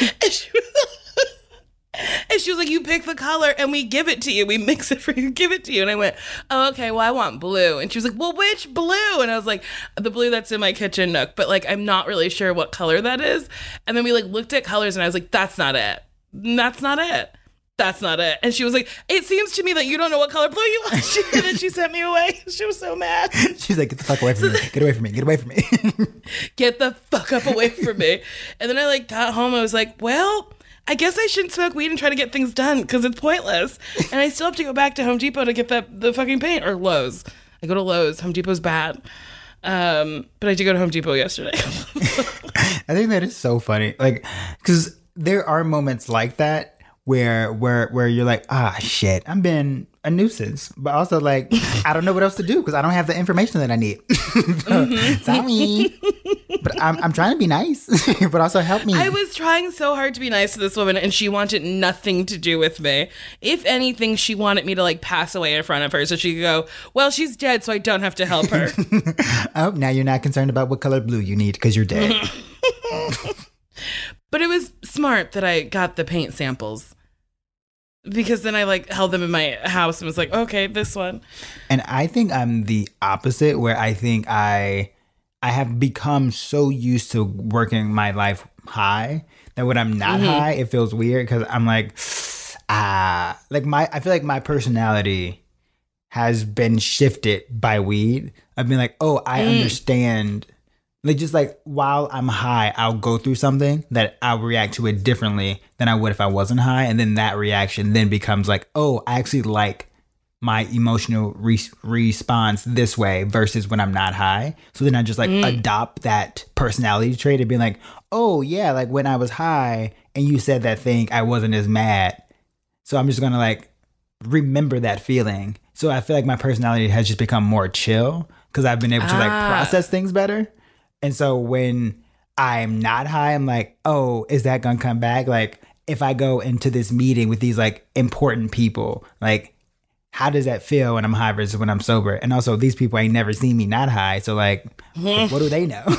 she was like, you pick the color and we give it to you. We mix it for you, give it to you. And I went, oh, okay, well, I want blue. And she was like, well, which blue? And I was like, the blue that's in my kitchen nook. But like, I'm not really sure what color that is. And then we like looked at colors and I was like, that's not it. That's not it. That's not it. And she was like, it seems to me that you don't know what color blue you want. And then she sent me away. She was so mad. She's like, get the fuck away from me. Get away from me. Get away from me. Get the fuck up away from me. And then I like got home. I was like, well, I guess I shouldn't smoke weed and try to get things done because it's pointless. And I still have to go back to Home Depot to get the fucking paint, or Lowe's. I go to Lowe's. Home Depot's bad. But I did go to Home Depot yesterday. I think that is so funny. Like, because there are moments like that where you're like, shit, I'm being a nuisance, but also like I don't know what else to do because I don't have the information that I need. Sorry, but I'm trying to be nice, but also help me. I was trying so hard to be nice to this woman, and she wanted nothing to do with me. If anything, she wanted me to like pass away in front of her so she could go, well, she's dead, so I don't have to help her. Oh, now you're not concerned about what color blue you need because you're dead. But it was smart that I got the paint samples, because then I like held them in my house and was like, okay, this one. And I think I'm the opposite, where I think I have become so used to working my life high that when I'm not high, it feels weird because I'm like, I feel like my personality has been shifted by weed. I've been like, oh, I understand. Like, just like while I'm high, I'll go through something that I'll react to it differently than I would if I wasn't high. And then that reaction then becomes like, oh, I actually like my emotional response this way versus when I'm not high. So then I just like adopt that personality trait of being like, oh yeah, like when I was high and you said that thing, I wasn't as mad. So I'm just going to like remember that feeling. So I feel like my personality has just become more chill because I've been able to like process things better. And so when I'm not high, I'm like, oh, is that going to come back? Like if I go into this meeting with these like important people, like how does that feel when I'm high versus when I'm sober? And also these people ain't never seen me not high. So like, what do they know?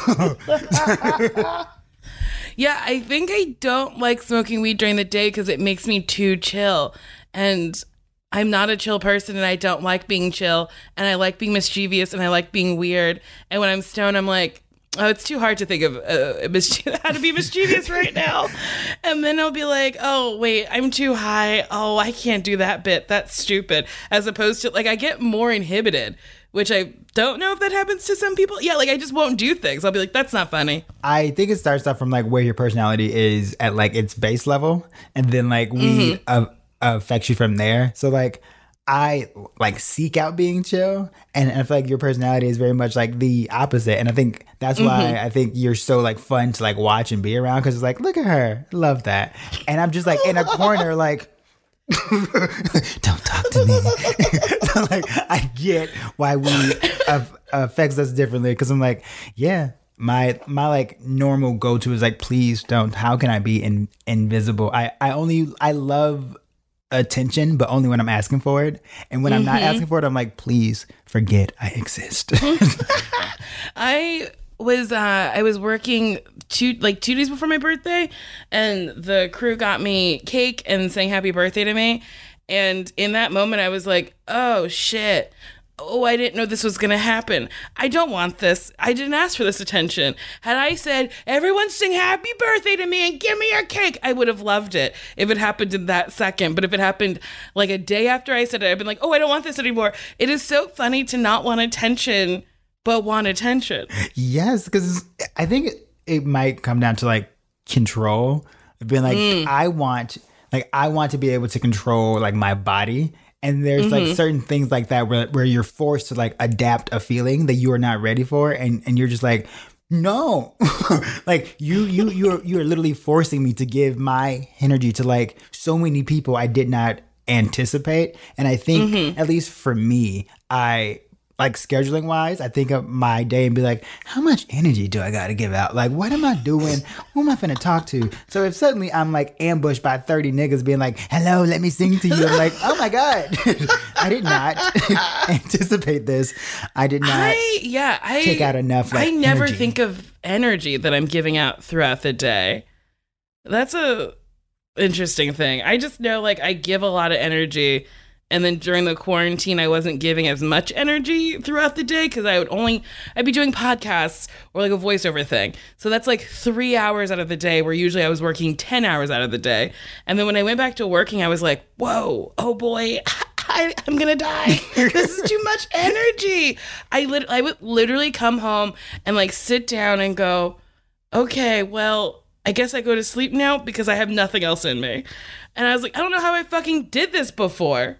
Yeah, I think I don't like smoking weed during the day because it makes me too chill. And I'm not a chill person and I don't like being chill. And I like being mischievous and I like being weird. And when I'm stoned, I'm like, oh, it's too hard to think of how to be mischievous right now. And then I'll be like, oh, wait, I'm too high. Oh, I can't do that bit. That's stupid. As opposed to, like, I get more inhibited, which I don't know if that happens to some people. Yeah, like, I just won't do things. I'll be like, that's not funny. I think it starts off from, like, where your personality is at, like, its base level. And then, like, weed affects you from there. So, like, I like seek out being chill, and I feel like your personality is very much like the opposite. And I think that's why I think you're so like fun to like watch and be around, because it's like, look at her, love that. And I'm just like in a corner, like, don't talk to me. So like I get why weed affects us differently, because I'm like, yeah. My like normal go to is like, please don't. How can I be invisible? I love attention, but only when I'm asking for it. And when I'm not asking for it, I'm like, please forget I exist. I was working 2 days before my birthday, and the crew got me cake and sang happy birthday to me. And in that moment, I was like, oh shit. Oh, I didn't know this was going to happen. I don't want this. I didn't ask for this attention. Had I said, everyone sing happy birthday to me and give me your cake, I would have loved it if it happened in that second. But if it happened like a day after I said it, I'd been like, oh, I don't want this anymore. It is so funny to not want attention, but want attention. Yes, because I think it might come down to like control. Being like, I want to be able to control like my body. And there's like certain things like that where you're forced to like adapt a feeling that you are not ready for, and you're just like, no, like you're literally forcing me to give my energy to like so many people I did not anticipate. And I think at least for me, I like scheduling wise, I think of my day and be like, how much energy do I got to give out? Like, what am I doing? Who am I finna talk to? So if suddenly I'm like ambushed by 30 niggas being like, hello, let me sing to you. I'm like, oh my God, I did not anticipate this. I did not take out enough like, I never energy. think of energy that I'm giving out throughout the day. That's a interesting thing. I just know like I give a lot of energy. And then during the quarantine, I wasn't giving as much energy throughout the day because I'd be doing podcasts or like a voiceover thing. So that's like 3 hours out of the day, where usually I was working 10 hours out of the day. And then when I went back to working, I was like, whoa, oh boy, I'm going to die. This is too much energy. I would literally come home and like sit down and go, okay, well, I guess I go to sleep now because I have nothing else in me. And I was like, I don't know how I fucking did this before.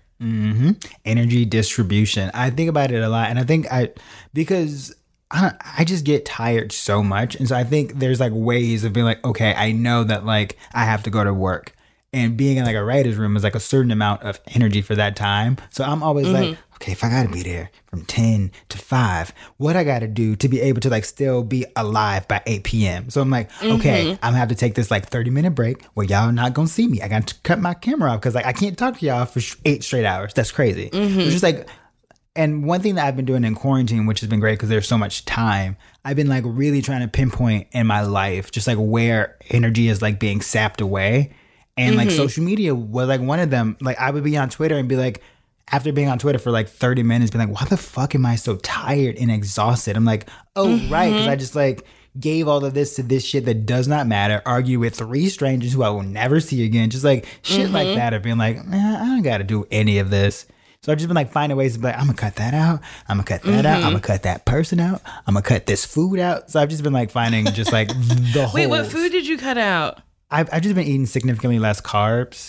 Energy distribution. I think about it a lot, and I think because I just get tired so much, and so I think there's like ways of being like, okay, I know that like I have to go to work, and being in like a writer's room is like a certain amount of energy for that time. So I'm always like, okay, if I gotta be there from 10 to 5, what I gotta do to be able to like still be alive by 8 p.m. So I'm like, okay, I'm gonna have to take this like 30-minute break where y'all not gonna see me. I got to cut my camera off because like I can't talk to y'all for 8 straight hours. That's crazy. It's just like, and one thing that I've been doing in quarantine, which has been great because there's so much time, I've been like really trying to pinpoint in my life just like where energy is like being sapped away. And like social media was like one of them. Like I would be on Twitter and be like, after being on Twitter for like 30 minutes, being like, why the fuck am I so tired and exhausted? I'm like, oh, right. Because I just like gave all of this to this shit that does not matter, argue with 3 strangers who I will never see again. Just like shit like that of being like, man, I don't got to do any of this. So I've just been like finding ways to be like, I'm going to cut that out. I'm going to cut that out. I'm going to cut that person out. I'm going to cut this food out. So I've just been like finding just like the whole. Wait, what food did you cut out? I've just been eating significantly less carbs.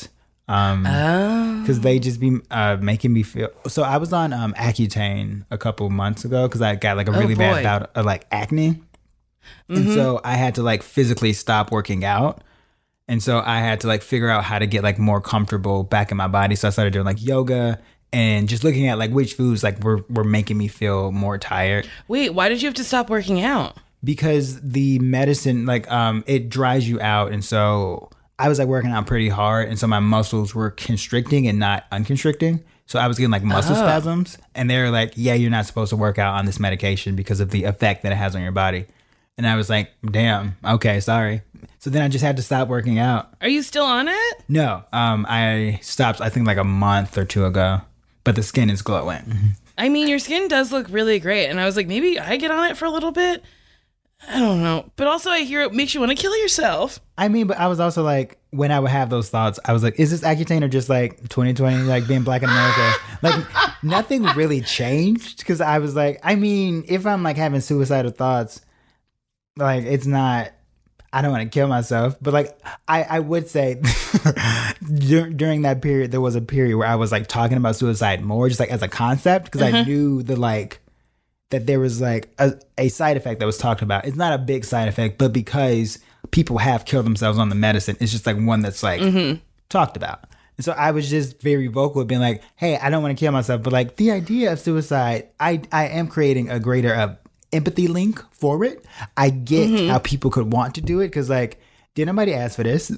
Because they just be making me feel. So I was on Accutane a couple months ago because I got like a really bad bout of like acne. And so I had to like physically stop working out. And so I had to like figure out how to get like more comfortable back in my body. So I started doing like yoga and just looking at like which foods like were making me feel more tired. Wait, why did you have to stop working out? Because the medicine, like it dries you out. And so I was like working out pretty hard. And so my muscles were constricting and not unconstricting. So I was getting like muscle spasms. And they were like, yeah, you're not supposed to work out on this medication because of the effect that it has on your body. And I was like, damn, okay, sorry. So then I just had to stop working out. Are you still on it? No, I stopped, I think like a month or two ago, but the skin is glowing. I mean, your skin does look really great. And I was like, maybe I get on it for a little bit. I don't know. But also I hear it makes you want to kill yourself. I mean, but I was also like, when I would have those thoughts, I was like, is this Accutane or just like 2020, like being black in America? Like nothing really changed because I was like, I mean, if I'm like having suicidal thoughts, like it's not, I don't want to kill myself, but like I would say during that period, there was a period where I was like talking about suicide more just like as a concept because I knew the like that there was like a side effect that was talked about. It's not a big side effect, but because people have killed themselves on the medicine, it's just like one that's like talked about. And so I was just very vocal being like, hey, I don't want to kill myself, but like the idea of suicide, I am creating a greater empathy link for it. I get how people could want to do it because like, did nobody ask for this?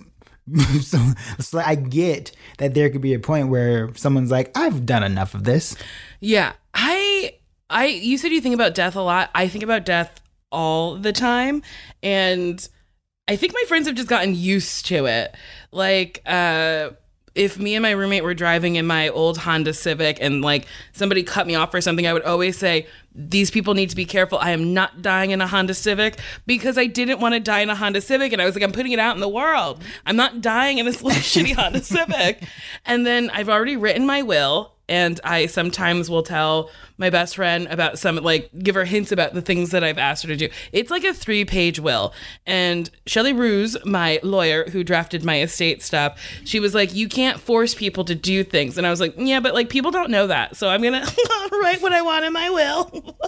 so I get that there could be a point where someone's like, I've done enough of this. Yeah. You said you think about death a lot. I think about death all the time. And I think my friends have just gotten used to it. Like, if me and my roommate were driving in my old Honda Civic and like somebody cut me off for something, I would always say, these people need to be careful. I am not dying in a Honda Civic because I didn't want to die in a Honda Civic. And I was like, I'm putting it out in the world. I'm not dying in this little shitty Honda Civic. And then I've already written my will. And I sometimes will tell my best friend about some, like, give her hints about the things that I've asked her to do. It's like a 3-page will. And Shelley Ruse, my lawyer who drafted my estate stuff, she was like, you can't force people to do things. And I was like, yeah, but like people don't know that. So I'm going to write what I want in my will.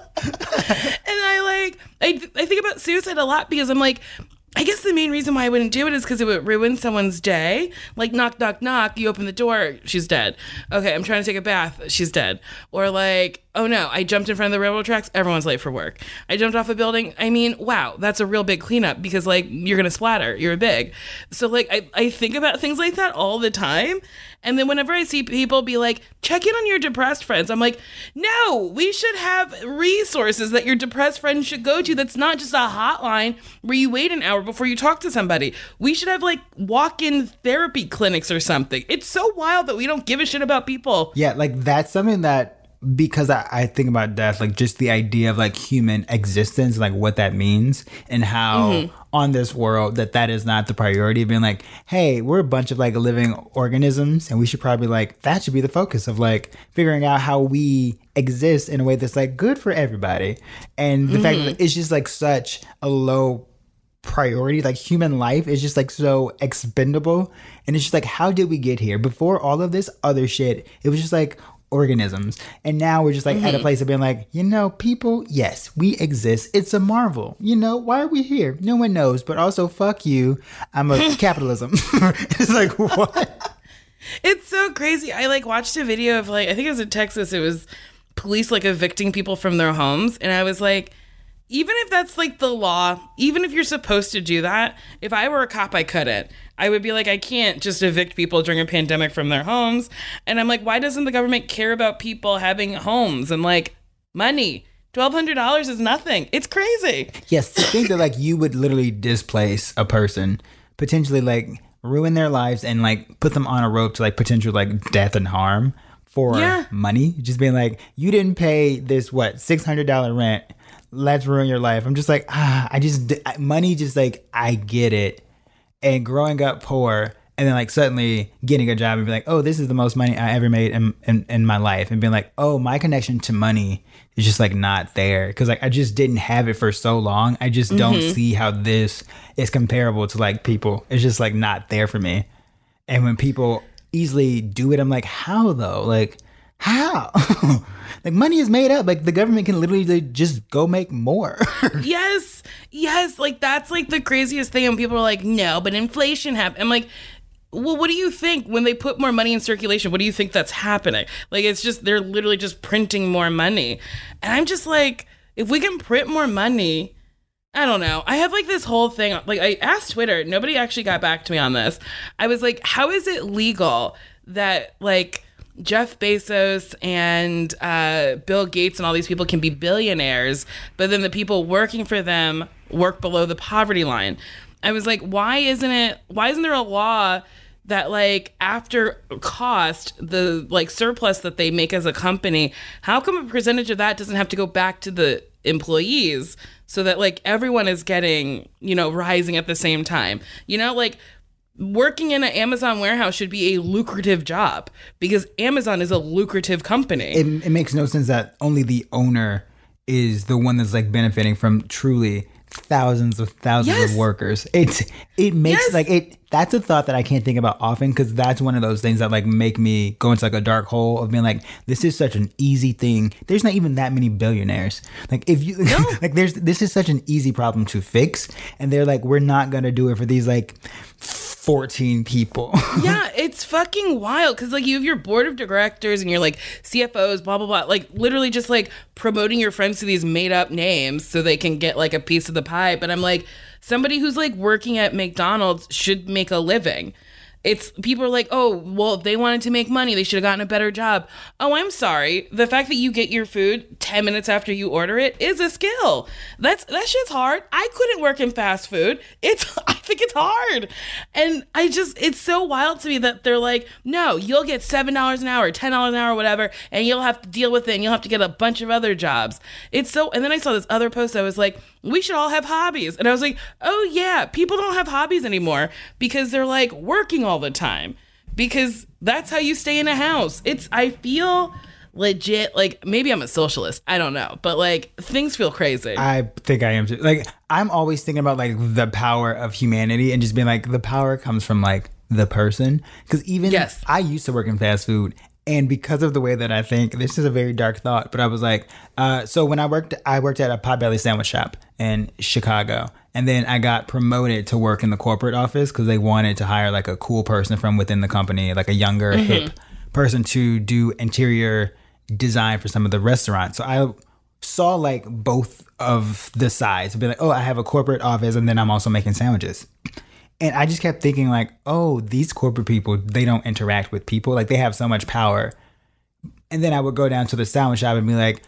And I think about suicide a lot because I'm like, I guess the main reason why I wouldn't do it is because it would ruin someone's day. Like, knock, knock, knock. You open the door. She's dead. Okay, I'm trying to take a bath. She's dead. Or like, oh no, I jumped in front of the railroad tracks. Everyone's late for work. I jumped off a building. I mean, wow, that's a real big cleanup because like you're going to splatter. You're big. So like, I think about things like that all the time. And then whenever I see people be like, check in on your depressed friends, I'm like, no, we should have resources that your depressed friends should go to. That's not just a hotline where you wait an hour before you talk to somebody. We should have like walk-in therapy clinics or something. It's so wild that we don't give a shit about people. Yeah, like that's something that, because I think about death, like just the idea of like human existence, like what that means and how on this world that is not the priority of being like, hey, we're a bunch of like living organisms and we should probably like, that should be the focus of like figuring out how we exist in a way that's like good for everybody. And the fact that it's just like such a low priority, like human life is just like so expendable. And it's just like, how did we get here? Before all of this other shit, it was just like organisms, and now we're just like at a place of being like, you know, people, yes, we exist, it's a marvel, you know, why are we here? No one knows, but also fuck you, I'm a capitalism. It's like, what? It's so crazy. I like watched a video of like, I think it was in Texas, it was police like evicting people from their homes, and I was like, even if that's like the law, even if you're supposed to do that, if I were a cop, I couldn't. I would be like, I can't just evict people during a pandemic from their homes. And I'm like, why doesn't the government care about people having homes and like money? $1,200 is nothing. It's crazy. Yes, to think that like you would literally displace a person, potentially like ruin their lives and like put them on a rope to like potential like death and harm for money. Just being like, you didn't pay this, what, $600 rent. Let's ruin your life. I'm just like, money just like, I get it. And growing up poor and then like suddenly getting a job and be like, oh, this is the most money I ever made in my life. And being like, oh, my connection to money is just like not there. Cause like I just didn't have it for so long. I just don't see how this is comparable to like people. It's just like not there for me. And when people easily do it. I'm like, how though? Like, how? Like, money is made up. Like, the government can literally just go make more. Yes. Like, that's like the craziest thing. And people are like, no, but inflation happened. I'm like, well, what do you think when they put more money in circulation? What do you think that's happening? Like, it's just, they're literally just printing more money. And I'm just like, if we can print more money, I don't know. I have like this whole thing. Like, I asked Twitter. Nobody actually got back to me on this. I was like, how is it legal that like Jeff Bezos and Bill Gates and all these people can be billionaires, but then the people working for them work below the poverty line? I was like, why isn't there a law that like after cost, the like surplus that they make as a company, how come a percentage of that doesn't have to go back to the employees so that like everyone is getting, rising at the same time? Like working in an Amazon warehouse should be a lucrative job because Amazon is a lucrative company. It makes no sense that only the owner is the one that's like benefiting from truly thousands of workers. It makes that's a thought that I can't think about often, because that's one of those things that like make me go into like a dark hole of being like, this is such an easy thing. There's not even that many billionaires. Like if you like this is such an easy problem to fix, and they're like, we're not gonna do it for these like 14 people. Yeah, it's fucking wild because like you have your board of directors and your like CFOs, blah blah blah, like literally just like promoting your friends to these made up names so they can get like a piece of the pie. But I'm like, somebody who's like working at McDonald's should make a living. It's people are like, oh, well, if they wanted to make money, they should have gotten a better job. Oh, I'm sorry. The fact that you get your food 10 minutes after you order it is a skill. That shit's hard. I couldn't work in fast food. I think it's hard. And it's so wild to me that they're like, no, you'll get $7 an hour, $10 an hour, whatever, and you'll have to deal with it and you'll have to get a bunch of other jobs. And then I saw this other post that was like, we should all have hobbies. And I was like, oh yeah, people don't have hobbies anymore because they're like working all the time, because that's how you stay in a house. I feel legit like maybe I'm a socialist, I don't know, but like things feel crazy. I think I am too. Like I'm always thinking about like the power of humanity and just being like, the power comes from like the person, because even I used to work in fast food, and because of the way that I think, this is a very dark thought, but I was like, so when I worked at a Potbelly sandwich shop in Chicago, and then I got promoted to work in the corporate office because they wanted to hire like a cool person from within the company, like a younger, hip person to do interior design for some of the restaurants. So I saw like both of the sides, be like, oh, I have a corporate office and then I'm also making sandwiches. And I just kept thinking like, oh, these corporate people, they don't interact with people. Like they have so much power. And then I would go down to the sandwich shop and be like,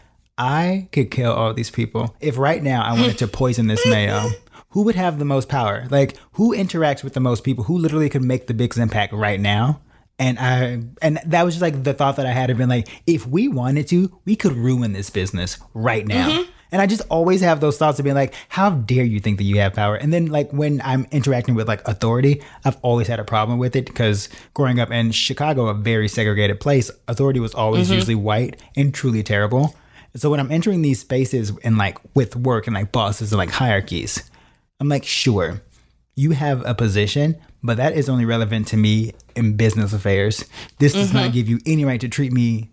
I could kill all these people. If right now I wanted to poison this mayo, who would have the most power? Like who interacts with the most people? Who literally could make the biggest impact right now? And that was just like the thought that I had of being like, if we wanted to, we could ruin this business right now. And I just always have those thoughts of being like, how dare you think that you have power? And then like when I'm interacting with like authority, I've always had a problem with it because growing up in Chicago, a very segregated place, authority was always usually white and truly terrible. So when I'm entering these spaces and like with work and like bosses and like hierarchies, I'm like, sure, you have a position, but that is only relevant to me in business affairs. This does not give you any right to treat me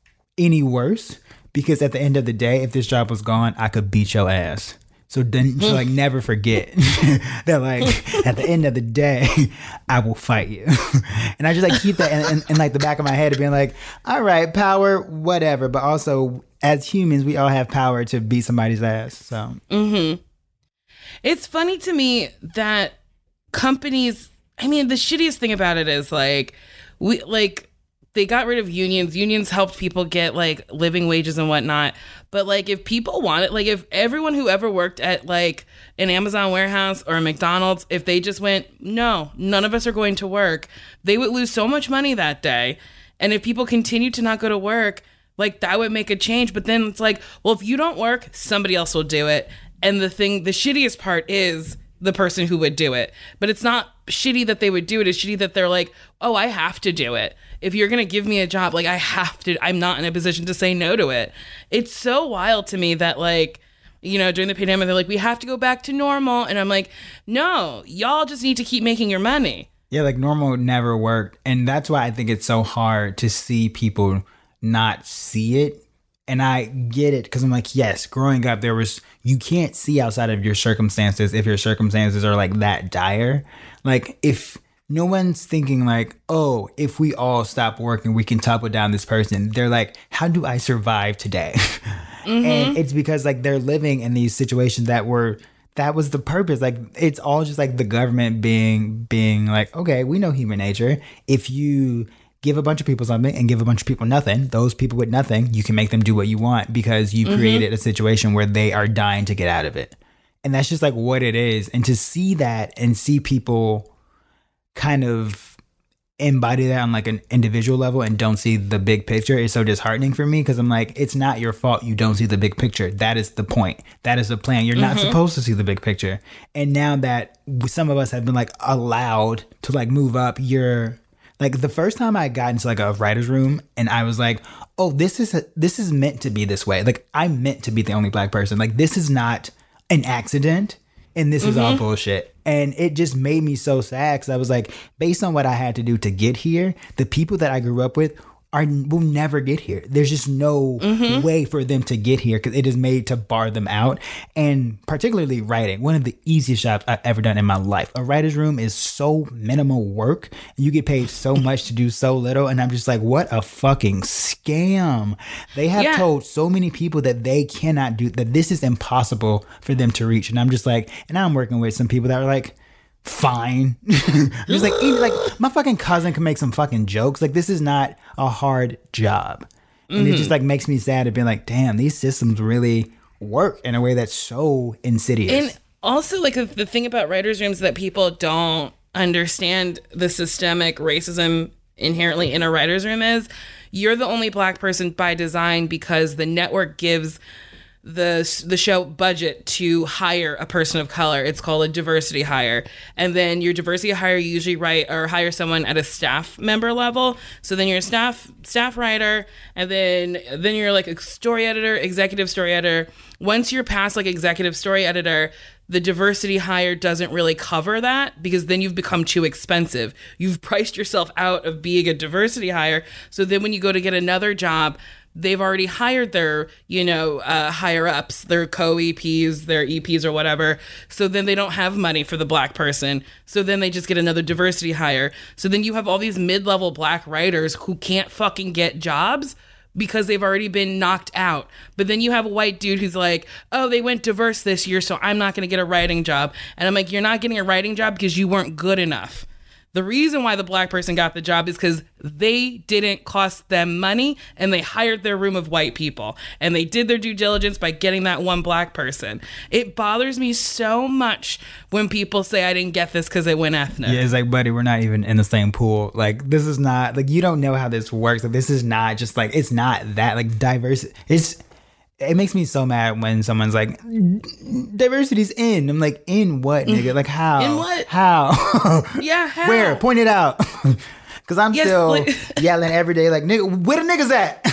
any worse, because at the end of the day, if this job was gone, I could beat your ass. So then you like never forget that like at the end of the day, I will fight you. And I just like keep that in like the back of my head of being like, all right, power, whatever. But also as humans, we all have power to beat somebody's ass. So It's funny to me that companies, I mean, the shittiest thing about it is like, they got rid of unions. Unions helped people get like living wages and whatnot. But like if people want it, like if everyone who ever worked at like an Amazon warehouse or a McDonald's, if they just went, no, none of us are going to work, they would lose so much money that day. And if people continue to not go to work, like that would make a change. But then it's like, well, if you don't work, somebody else will do it. And the shittiest part is the person who would do it. But it's not shitty that they would do it. It's shitty that they're like, oh, I have to do it. If you're going to give me a job, like I have to, I'm not in a position to say no to it. It's so wild to me that like, you know, during the pandemic, they're like, we have to go back to normal. And I'm like, no, y'all just need to keep making your money. Yeah, like normal never worked. And that's why I think it's so hard to see people not see it. And I get it because I'm like, yes, growing up, you can't see outside of your circumstances if your circumstances are like that dire. Like if no one's thinking like, oh, if we all stop working, we can topple down this person. They're like, how do I survive today? And it's because like they're living in these situations that was the purpose. Like it's all just like the government being like, okay, we know human nature. If you give a bunch of people something and give a bunch of people nothing, those people with nothing, you can make them do what you want because you created a situation where they are dying to get out of it. And that's just like what it is. And to see that and see people kind of embody that on like an individual level and don't see the big picture is so disheartening for me because I'm like, it's not your fault you don't see the big picture. That is the point. That is the plan. You're not supposed to see the big picture. And now that some of us have been like allowed to like move up, like the first time I got into like a writer's room and I was like, oh, this is meant to be this way. Like I'm meant to be the only Black person. Like this is not an accident and this is all bullshit. And it just made me so sad because I was like, based on what I had to do to get here, the people that I grew up with will never get here. There's just no way for them to get here because it is made to bar them out. And particularly writing, one of the easiest jobs I've ever done in my life. A writer's room is so minimal work. You get paid so much to do so little. And I'm just like, what a fucking scam. They have told so many people that they cannot do, that this is impossible for them to reach. And I'm just like, and I'm working with some people that are like, fine. Just like my fucking cousin can make some fucking jokes. Like this is not a hard job. And it just like makes me sad to be like, damn, these systems really work in a way that's so insidious. And also like the thing about writers' rooms that people don't understand the systemic racism inherently in a writer's room is you're the only Black person by design because the network gives the show budget to hire a person of color. It's called a diversity hire. And then your diversity hire, you usually hire someone at a staff member level. So then you're a staff writer, and then you're like a story editor, executive story editor. Once you're past like executive story editor, the diversity hire doesn't really cover that because then you've become too expensive. You've priced yourself out of being a diversity hire. So then when you go to get another job, they've already hired their, higher ups, their co-EPs, their EPs or whatever. So then they don't have money for the Black person. So then they just get another diversity hire. So then you have all these mid-level Black writers who can't fucking get jobs because they've already been knocked out. But then you have a white dude who's like, oh, they went diverse this year, so I'm not going to get a writing job. And I'm like, you're not getting a writing job because you weren't good enough. The reason why the Black person got the job is because they didn't cost them money and they hired their room of white people and they did their due diligence by getting that one Black person. It bothers me so much when people say I didn't get this because it went ethnic. Yeah, it's like, buddy, we're not even in the same pool. Like, this is not, like, you don't know how this works. Like, this is not just like, it's not that, like, diversity. It makes me so mad when someone's like, diversity's in. I'm like, in what, nigga? Like, how? In what? How? Yeah, how? Where? Point it out. Because I'm still yelling every day, like, nigga, where the niggas at?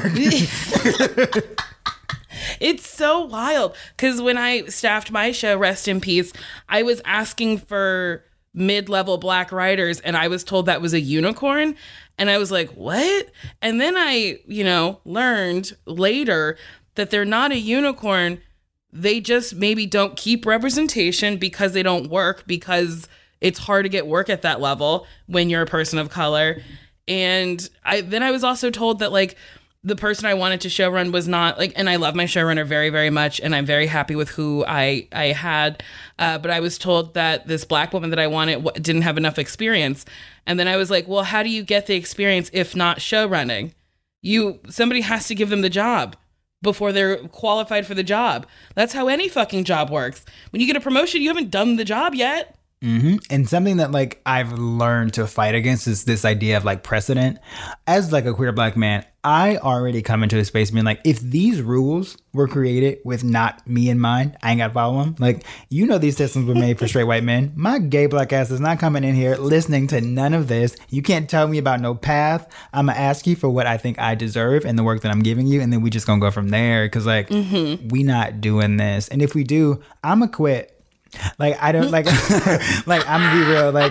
It's so wild. Because when I staffed my show, Rest in Peace, I was asking for mid-level Black writers, and I was told that was a unicorn. And I was like, what? And then I, learned later that they're not a unicorn. They just maybe don't keep representation because they don't work, because it's hard to get work at that level when you're a person of color. And I was also told that like the person I wanted to showrun was not like, and I love my showrunner very, very much, and I'm very happy with who I had. But I was told that this Black woman that I wanted didn't have enough experience. And then I was like, well, how do you get the experience if not showrunning? Somebody has to give them the job before they're qualified for the job. That's how any fucking job works. When you get a promotion, you haven't done the job yet. Mm-hmm. And something that like I've learned to fight against is this idea of like precedent. As like a queer Black man, I already come into a space being like, if these rules were created with not me in mind, I ain't got to follow them. Like, these systems were made for straight white men. My gay Black ass is not coming in here listening to none of this. You can't tell me about no path. I'm going to ask you for what I think I deserve and the work that I'm giving you. And then we just going to go from there. Cause like, we not doing this. And if we do, I'm going to quit. Like, I don't like, like, I'm gonna be real. Like,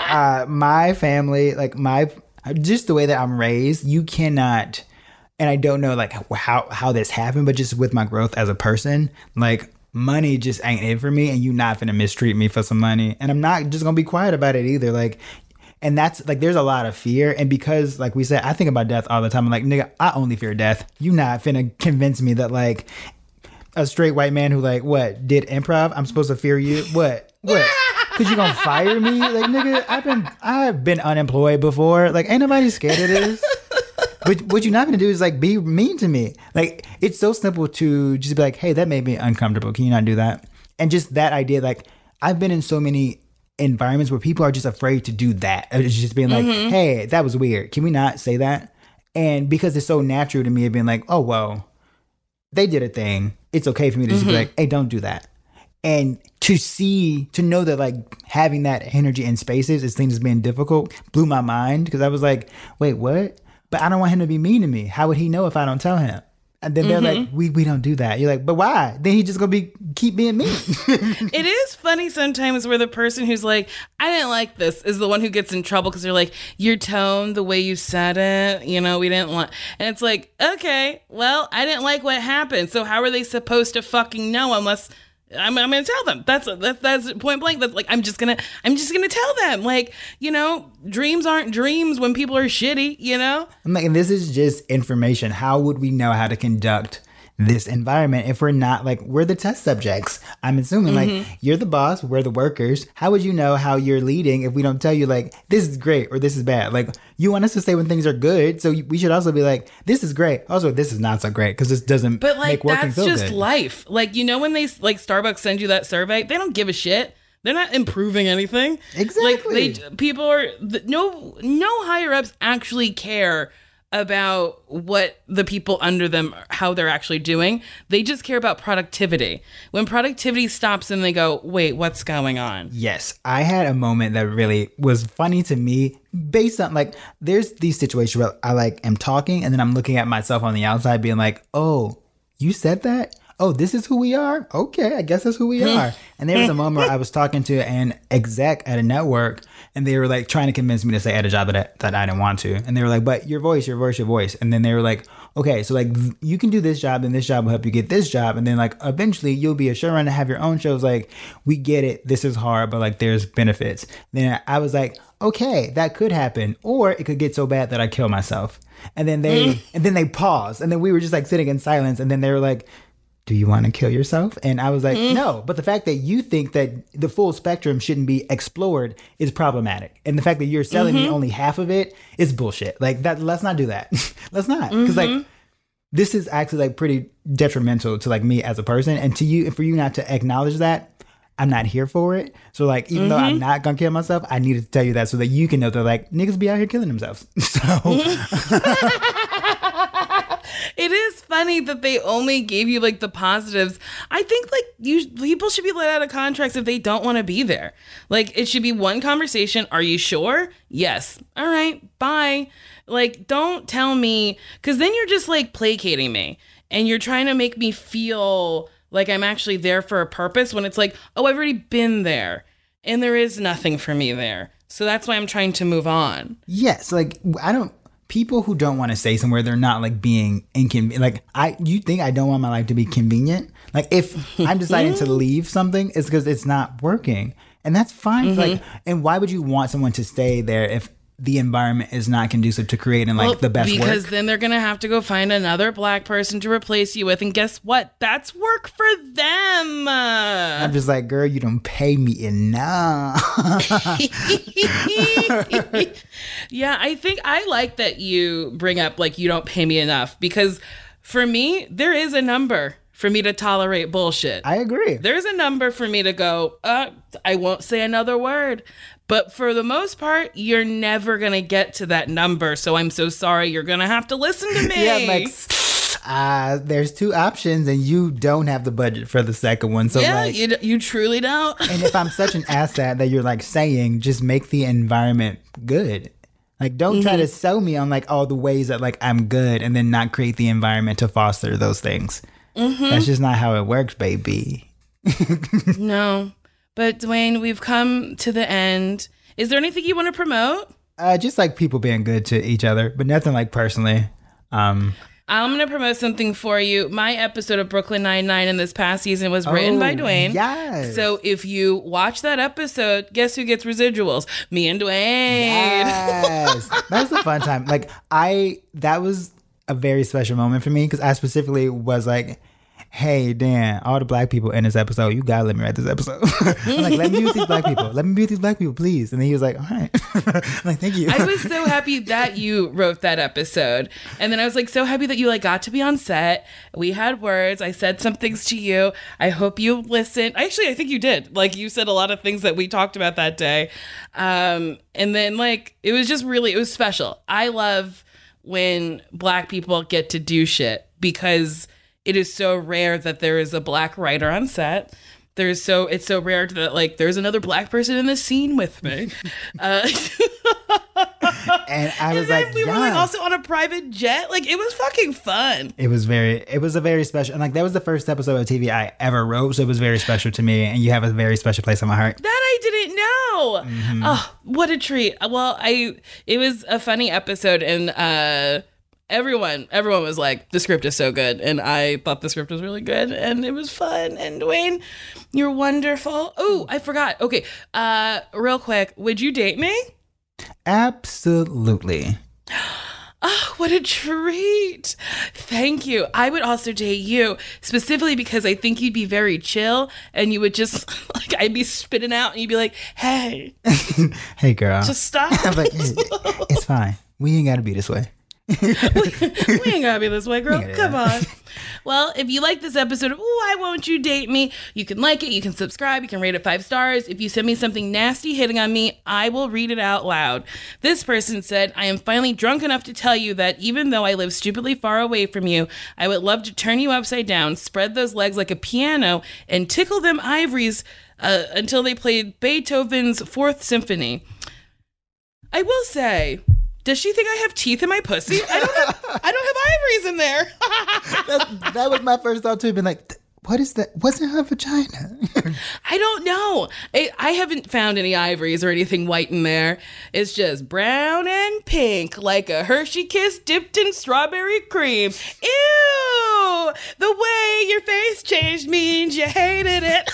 my family, like just the way that I'm raised, you cannot, and I don't know like how this happened, but just with my growth as a person, like money just ain't it for me, and you not finna mistreat me for some money. And I'm not just gonna be quiet about it either. Like, and that's like, there's a lot of fear. And because like we said, I think about death all the time. I'm like, nigga, I only fear death. You not finna convince me that like a straight white man who like did improv, I'm supposed to fear you? What? Cause you gonna fire me? Like, nigga, I've been unemployed before. Like, ain't nobody scared of this. But what you're not gonna do is like be mean to me. Like, it's so simple to just be like, hey, that made me uncomfortable. Can you not do that? And just that idea, like, I've been in so many environments where people are just afraid to do that. It's just being like, hey, that was weird. Can we not say that? And because it's so natural to me of being like, oh, well, they did a thing. It's okay for me to just be like, hey, don't do that. And to know that like having that energy in spaces is things as being difficult blew my mind, because I was like, wait, what? But I don't want him to be mean to me. How would he know if I don't tell him? And then they're like, we don't do that. You're like, but why? Then he just gonna keep being mean. It is funny sometimes where the person who's like, I didn't like this, is the one who gets in trouble because they're like, your tone, the way you said it, we didn't want. And it's like, okay, well, I didn't like what happened. So how are they supposed to fucking know unless I'm gonna tell them? That's point blank. That's like, I'm just gonna tell them, like, dreams aren't dreams when people are shitty, I'm like, and this is just information. How would we know how to conduct this environment if we're not like, we're the test subjects? I'm assuming like you're the boss, we're the workers. How would you know how you're leading if we don't tell you like, this is great or this is bad? Like, you want us to say when things are good, so we should also be like, this is great, also this is not so great, because this doesn't make working feel good. But like, that's just life. Like, when they like Starbucks send you that survey, they don't give a shit. They're not improving anything. Exactly. Like, people are no higher ups actually care about what the people under them, how they're actually doing. They just care about productivity. When productivity stops, and they go, wait, what's going on? Yes. I had a moment that really was funny to me based on like, there's these situations where I like am talking and then I'm looking at myself on the outside being like, oh, you said that? Oh, this is who we are? Okay, I guess that's who we are. And there was a moment where I was talking to an exec at a network, and they were like trying to convince me to stay at a job that I didn't want to. And they were like, but your voice. And then they were like, okay, so like you can do this job and this job will help you get this job. And then like eventually you'll be a showrunner, have your own shows. Like, we get it. This is hard, but like there's benefits. Then I was like, okay, that could happen. Or it could get so bad that I kill myself. And then they paused. And then we were just like sitting in silence. And then they were like, do you want to kill yourself? And I was like, no. But the fact that you think that the full spectrum shouldn't be explored is problematic. And the fact that you're selling me only half of it is bullshit. Like, that, let's not do that. Let's not. Because like, this is actually like pretty detrimental to like me as a person. And to you, for you not to acknowledge that, I'm not here for it. So like, even though I'm not gonna kill myself, I needed to tell you that so that you can know that like, niggas be out here killing themselves. So it is funny that they only gave you like the positives. I think like people should be let out of contracts if they don't want to be there. Like, it should be one conversation. Are you sure? Yes. All right. Bye. Like, don't tell me, because then you're just like placating me and you're trying to make me feel like I'm actually there for a purpose, when it's like, oh, I've already been there and there is nothing for me there. So that's why I'm trying to move on. Yes. Like, people who don't want to stay somewhere, they're not like being inconvenient. Like, you think I don't want my life to be convenient? Like, if I'm deciding to leave something, it's because it's not working. And that's fine. Like, and why would you want someone to stay there if the environment is not conducive to creating like the best work? Because then they're going to have to go find another black person to replace you with. And guess what? That's work for them. I'm just like, girl, you don't pay me enough. Yeah, I think I like that you bring up like, you don't pay me enough, because for me, there is a number for me to tolerate bullshit. I agree. There's a number for me to go, I won't say another word. But for the most part, you're never going to get to that number. So I'm so sorry. You're going to have to listen to me. Yeah, like, there's two options and you don't have the budget for the second one. So yeah, like, you truly don't. And if I'm such an asset that you're like saying, just make the environment good. Like, don't try to sell me on like all the ways that like I'm good and then not create the environment to foster those things. That's just not how it works, baby. No. But Dwayne, we've come to the end. Is there anything you want to promote? Just like people being good to each other, but nothing like personally. I'm going to promote something for you. My episode of Brooklyn Nine-Nine in this past season was written by Dwayne. Yes. So if you watch that episode, guess who gets residuals? Me and Dwayne. Yes. That was a fun time. Like, that was a very special moment for me because I specifically was like, hey, Dan, all the black people in this episode, you gotta let me write this episode. I'm like, let me be with these black people. Let me be with these black people, please. And then he was like, all right. I'm like, thank you. I was so happy that you wrote that episode. And then I was like, so happy that you like got to be on set. We had words. I said some things to you. I hope you listened. Actually, I think you did. Like, you said a lot of things that we talked about that day. And then like, it was just really, it was special. I love when black people get to do because it is so rare that there is a black writer on set. It's so rare that like there's another black person in the scene with me. And I was like, we were like also on a private jet. Like, it was fucking fun. It was a very special, and like that was the first episode of TV I ever wrote, so it was very special to me. And you have a very special place in my heart. That I didn't know. Mm-hmm. Oh, what a treat. Well, it was a funny episode, and everyone was like, the script is so good. And I thought the script was really good and it was fun. And Dwayne, you're wonderful. Oh, I forgot. Okay. Real quick. Would you date me? Absolutely. Oh, what a treat. Thank you. I would also date you specifically because I think you'd be very chill and you would just like, I'd be spitting out and you'd be like, hey, hey girl, just stop. I'm like, hey, it's fine. We ain't got to be this way. we ain't gotta be this way, girl. Come on. Well, if you like this episode of Why Won't You Date Me, you can like it, you can subscribe, you can rate it 5 stars. If you send me something nasty hitting on me, I will read it out loud. This person said, I am finally drunk enough to tell you that even though I live stupidly far away from you, I would love to turn you upside down, spread those legs like a piano, and tickle them ivories until they played Beethoven's 4th Symphony. I will say, does she think I have teeth in my pussy? I don't have ivories in there. that was my first thought too. Been like, what is that? What's in her vagina? I don't know. I haven't found any ivories or anything white in there. It's just brown and pink, like a Hershey Kiss dipped in strawberry cream. Ew! The way your face changed means you hated it.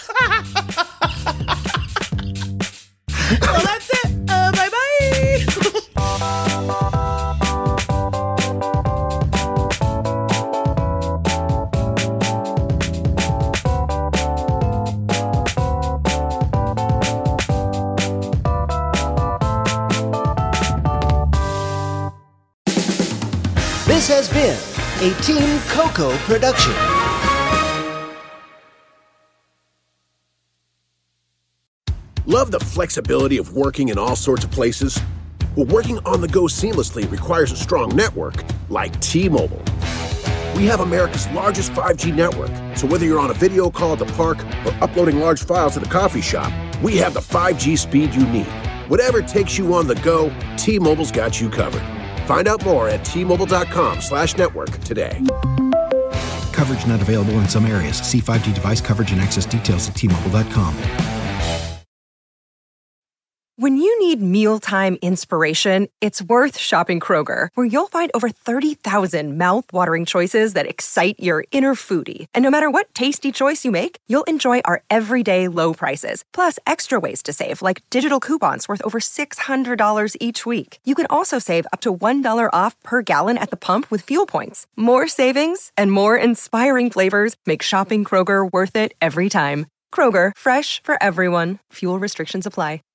Well, that's it. Bye-bye. This has been a Team Coco production. Love the flexibility of working in all sorts of places? Well, working on the go seamlessly requires a strong network like T-Mobile. We have America's largest 5G network, so whether you're on a video call at the park or uploading large files at the coffee shop, we have the 5G speed you need. Whatever takes you on the go, T-Mobile's got you covered. Find out more at T-Mobile.com/network today. Coverage not available in some areas. See 5G device coverage and access details at T-Mobile.com. When you need mealtime inspiration, it's worth shopping Kroger, where you'll find over 30,000 mouth-watering choices that excite your inner foodie. And no matter what tasty choice you make, you'll enjoy our everyday low prices, plus extra ways to save, like digital coupons worth over $600 each week. You can also save up to $1 off per gallon at the pump with fuel points. More savings and more inspiring flavors make shopping Kroger worth it every time. Kroger, fresh for everyone. Fuel restrictions apply.